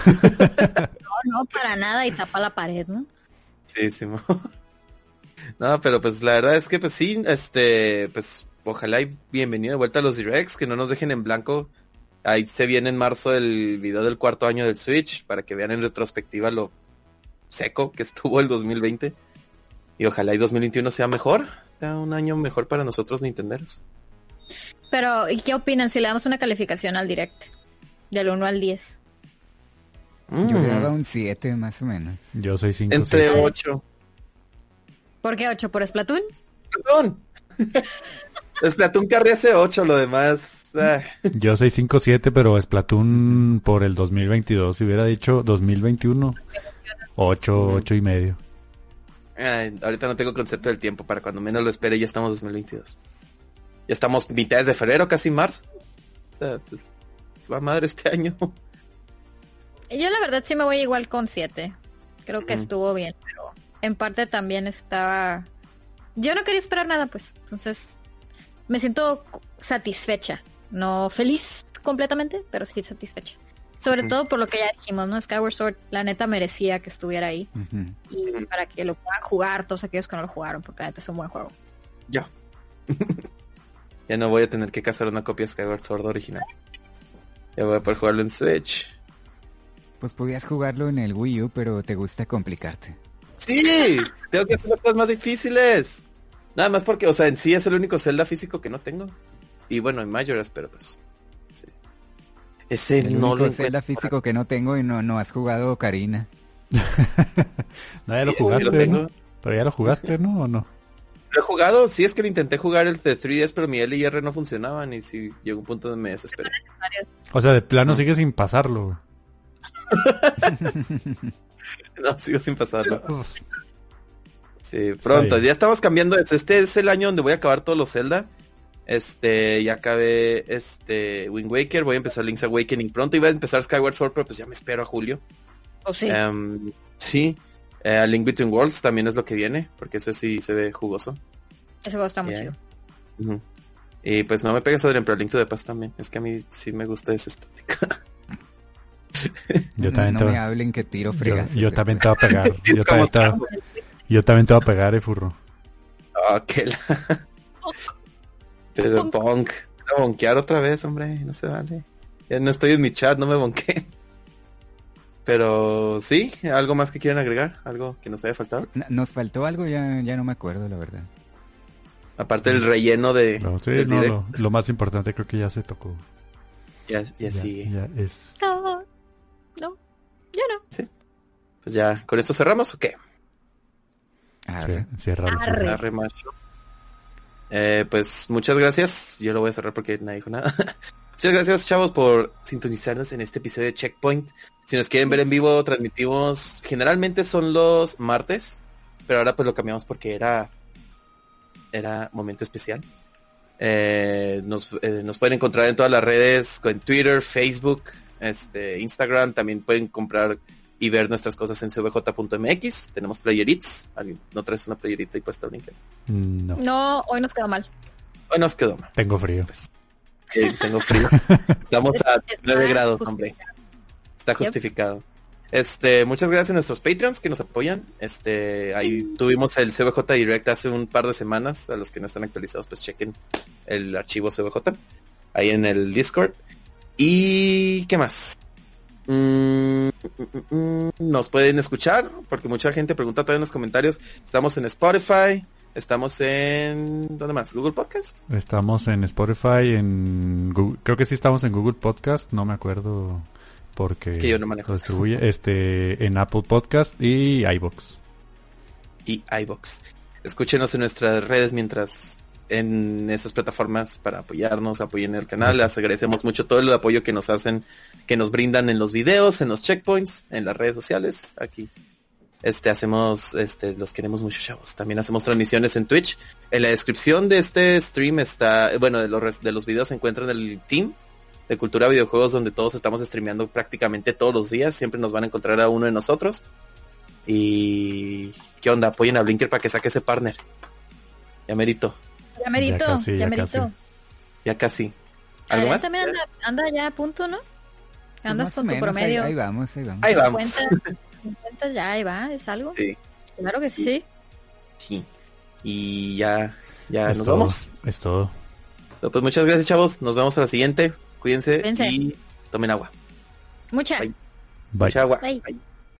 S3: No, no, para nada y tapa la pared, ¿no?
S2: Sí, sí. mo. No, pero pues la verdad es que pues sí, este, pues ojalá y bienvenido de vuelta a los Directs, que no nos dejen en blanco. Ahí se viene en marzo el video del cuarto año del Switch, para que vean en retrospectiva lo seco que estuvo el dos mil veinte. Y ojalá y dos mil veintiuno sea mejor, sea un año mejor para nosotros nintenderos.
S3: Pero, ¿y qué opinan si le damos una calificación al direct? Del uno al diez.
S4: Yo le daba un siete más o menos.
S1: Yo soy cinco.
S2: Entre
S1: siete.
S2: ocho.
S3: ¿Por qué ocho? ¿Por Splatoon?
S2: Splatoon. Splatoon carry hace ocho, lo demás... ah.
S1: Yo soy cinco siete, pero Splatoon por el dos mil veintidós. Si hubiera dicho dos mil veintiuno, ocho, ocho y medio.
S2: Ay, ahorita no tengo concepto del tiempo. Para cuando menos lo espere, ya estamos dos mil veintidós. Ya estamos mitades de febrero, casi marzo. O sea, pues... va madre este año.
S3: Yo la verdad sí me voy igual con siete. Creo que
S2: Ujú.
S3: estuvo bien, pero en parte también estaba... Yo no quería esperar nada, pues. Entonces, me siento satisfecha. No feliz completamente, pero sí satisfecha. Sobre
S2: Ujú.
S3: todo por lo que ya dijimos, ¿no? Skyward Sword, la neta, merecía que estuviera ahí.
S4: Ujú.
S3: Y para que lo puedan jugar todos aquellos que no lo jugaron, porque la neta es un buen juego.
S2: Ya. Ya no voy a tener que cazar una copia de Skyward Sword original. Ya voy a poder jugarlo en Switch.
S4: Pues podías jugarlo en el Wii U, pero te gusta complicarte.
S2: ¡Sí! Tengo que hacer las cosas más difíciles. Nada más porque, o sea, en sí es el único Zelda físico que no tengo. Y bueno, en Majora's, pero pues... sí. Ese
S4: El
S2: no
S4: único
S2: lo
S4: Zelda
S2: encuentro.
S4: físico que no tengo y no, no has jugado Ocarina.
S1: No, ya lo
S2: Sí, sí
S1: jugaste,
S2: lo tengo.
S1: ¿no? Pero ya lo jugaste, ¿no? ¿O no?
S2: Lo he jugado, sí es que lo intenté jugar el de tres D S, pero mi L y R no funcionaban y sí llegó un punto donde me desesperé.
S1: O sea, de plano sigue sin pasarlo, güey.
S2: No, sigo sin pasarlo.
S1: Uf.
S2: Sí, pronto,
S1: bien.
S2: ya estamos cambiando eso. Este es el año donde voy a acabar todos los Zelda. Este, ya acabé este Wind Waker, voy a empezar Link's Awakening pronto. Iba a empezar Skyward Sword, pero pues ya me espero a julio.
S3: ¿O sí?
S2: Em, sí, eh, Link Between Worlds también es lo que viene, porque ese sí se ve jugoso.
S3: Ese juego está muy
S2: Yeah.
S3: chido.
S2: Ujú. Y pues no me pegas Adrián, pero Link to the Past también. Es que a mí sí me gusta esa estética.
S1: Yo
S4: no
S1: también
S4: no
S1: te
S4: me
S1: voy-
S4: hablen que tiro
S1: yo,
S4: fregas.
S1: yo también te voy a pegar. Yo también te, voy- yo también te voy a pegar, eh, furro.
S2: Oh, qué la... Pero bonk. Voy a bonkear otra vez, hombre. No se vale. Ya no estoy en mi chat, no me bonqué. Pero sí, ¿algo más que quieran agregar? ¿Algo que nos haya faltado?
S4: N- Nos faltó algo, ya, ya no me acuerdo, la verdad.
S2: Aparte del relleno de...
S1: No, sí,
S2: del
S1: no,
S2: direct.
S1: lo, lo más importante creo que ya se tocó.
S2: Ya, ya,
S1: Ya,
S2: sigue.
S1: ya es...
S3: No, no, yo no.
S2: Pues ya, ¿con esto cerramos o qué?
S4: Arre.
S1: Sí, ciérralo,
S3: Arre.
S1: furro.
S2: Arre, macho. Eh, pues muchas gracias. Yo lo voy a cerrar porque nadie dijo nada. Muchas gracias, chavos, por sintonizarnos en este episodio de Checkpoint. Si nos quieren ver en vivo, transmitimos. Generalmente son los martes, pero ahora pues lo cambiamos porque era era momento especial. Eh, nos, eh, nos pueden encontrar en todas las redes, en Twitter, Facebook, este, Instagram. También pueden comprar y ver nuestras cosas en c v j punto m x. Tenemos playeritas. ¿Alguien no traes una playerita y puesta el link?
S1: No,
S3: No, hoy nos quedó mal.
S2: Hoy nos quedó mal.
S1: tengo frío.
S2: Eh, tengo frío. Estamos a
S3: Está
S2: nueve grados,
S3: justificado.
S2: hombre. Está justificado. Este, muchas gracias a nuestros Patreons que nos apoyan. Este, ahí tuvimos el C V J Direct hace un par de semanas. A los que no están actualizados, pues chequen el archivo C V J ahí en el Discord. Y ¿qué más? Mm, mm, mm, nos pueden escuchar porque mucha gente pregunta todavía en los comentarios. Estamos en Spotify, estamos en ¿dónde más? Google Podcast.
S1: Estamos en Spotify, en Google, creo que sí estamos en Google Podcast, no me acuerdo porque
S2: Que yo no manejo.
S1: lo distribuye, este, en Apple Podcast y iVoox.
S2: Y iVoox. Escúchenos en nuestras redes mientras en esas plataformas para apoyarnos, apoyen el canal. Les agradecemos mucho todo el apoyo que nos hacen, que nos brindan en los videos, en los checkpoints, en las redes sociales. Aquí este hacemos, este, los queremos mucho, chavos. También hacemos transmisiones en Twitch. En la descripción de este stream está, bueno, de los res- de los videos se encuentran el team de Cultura Videojuegos, donde todos estamos streameando prácticamente todos los días. Siempre nos van a encontrar a uno de nosotros. Y ¿qué onda? Apoyen a Blinker para que saque ese partner. Ya merito,
S3: Ya merito,
S1: Ya casi,
S3: ya,
S1: ya
S3: merito.
S1: casi.
S2: ya casi. ¿Algo
S3: Adrián
S2: más?
S3: también anda, anda ya a punto, ¿no? Andas
S4: Más o
S3: con tu
S4: menos,
S3: promedio.
S4: Ahí, ahí vamos, ahí vamos.
S2: Ahí vamos.
S3: cincuenta, cincuenta ya, ahí va, ¿es algo?
S2: Sí,
S3: Claro que sí.
S2: sí. Y ya, ya
S1: Es
S2: nos
S1: todo,
S2: vamos.
S1: es todo.
S2: Pues muchas gracias, chavos. Nos vemos a la siguiente. Cuídense
S3: Cuídense.
S2: y tomen agua.
S3: Mucha.
S2: Bye.
S1: Bye.
S2: Mucha agua.
S3: Bye.
S2: Bye.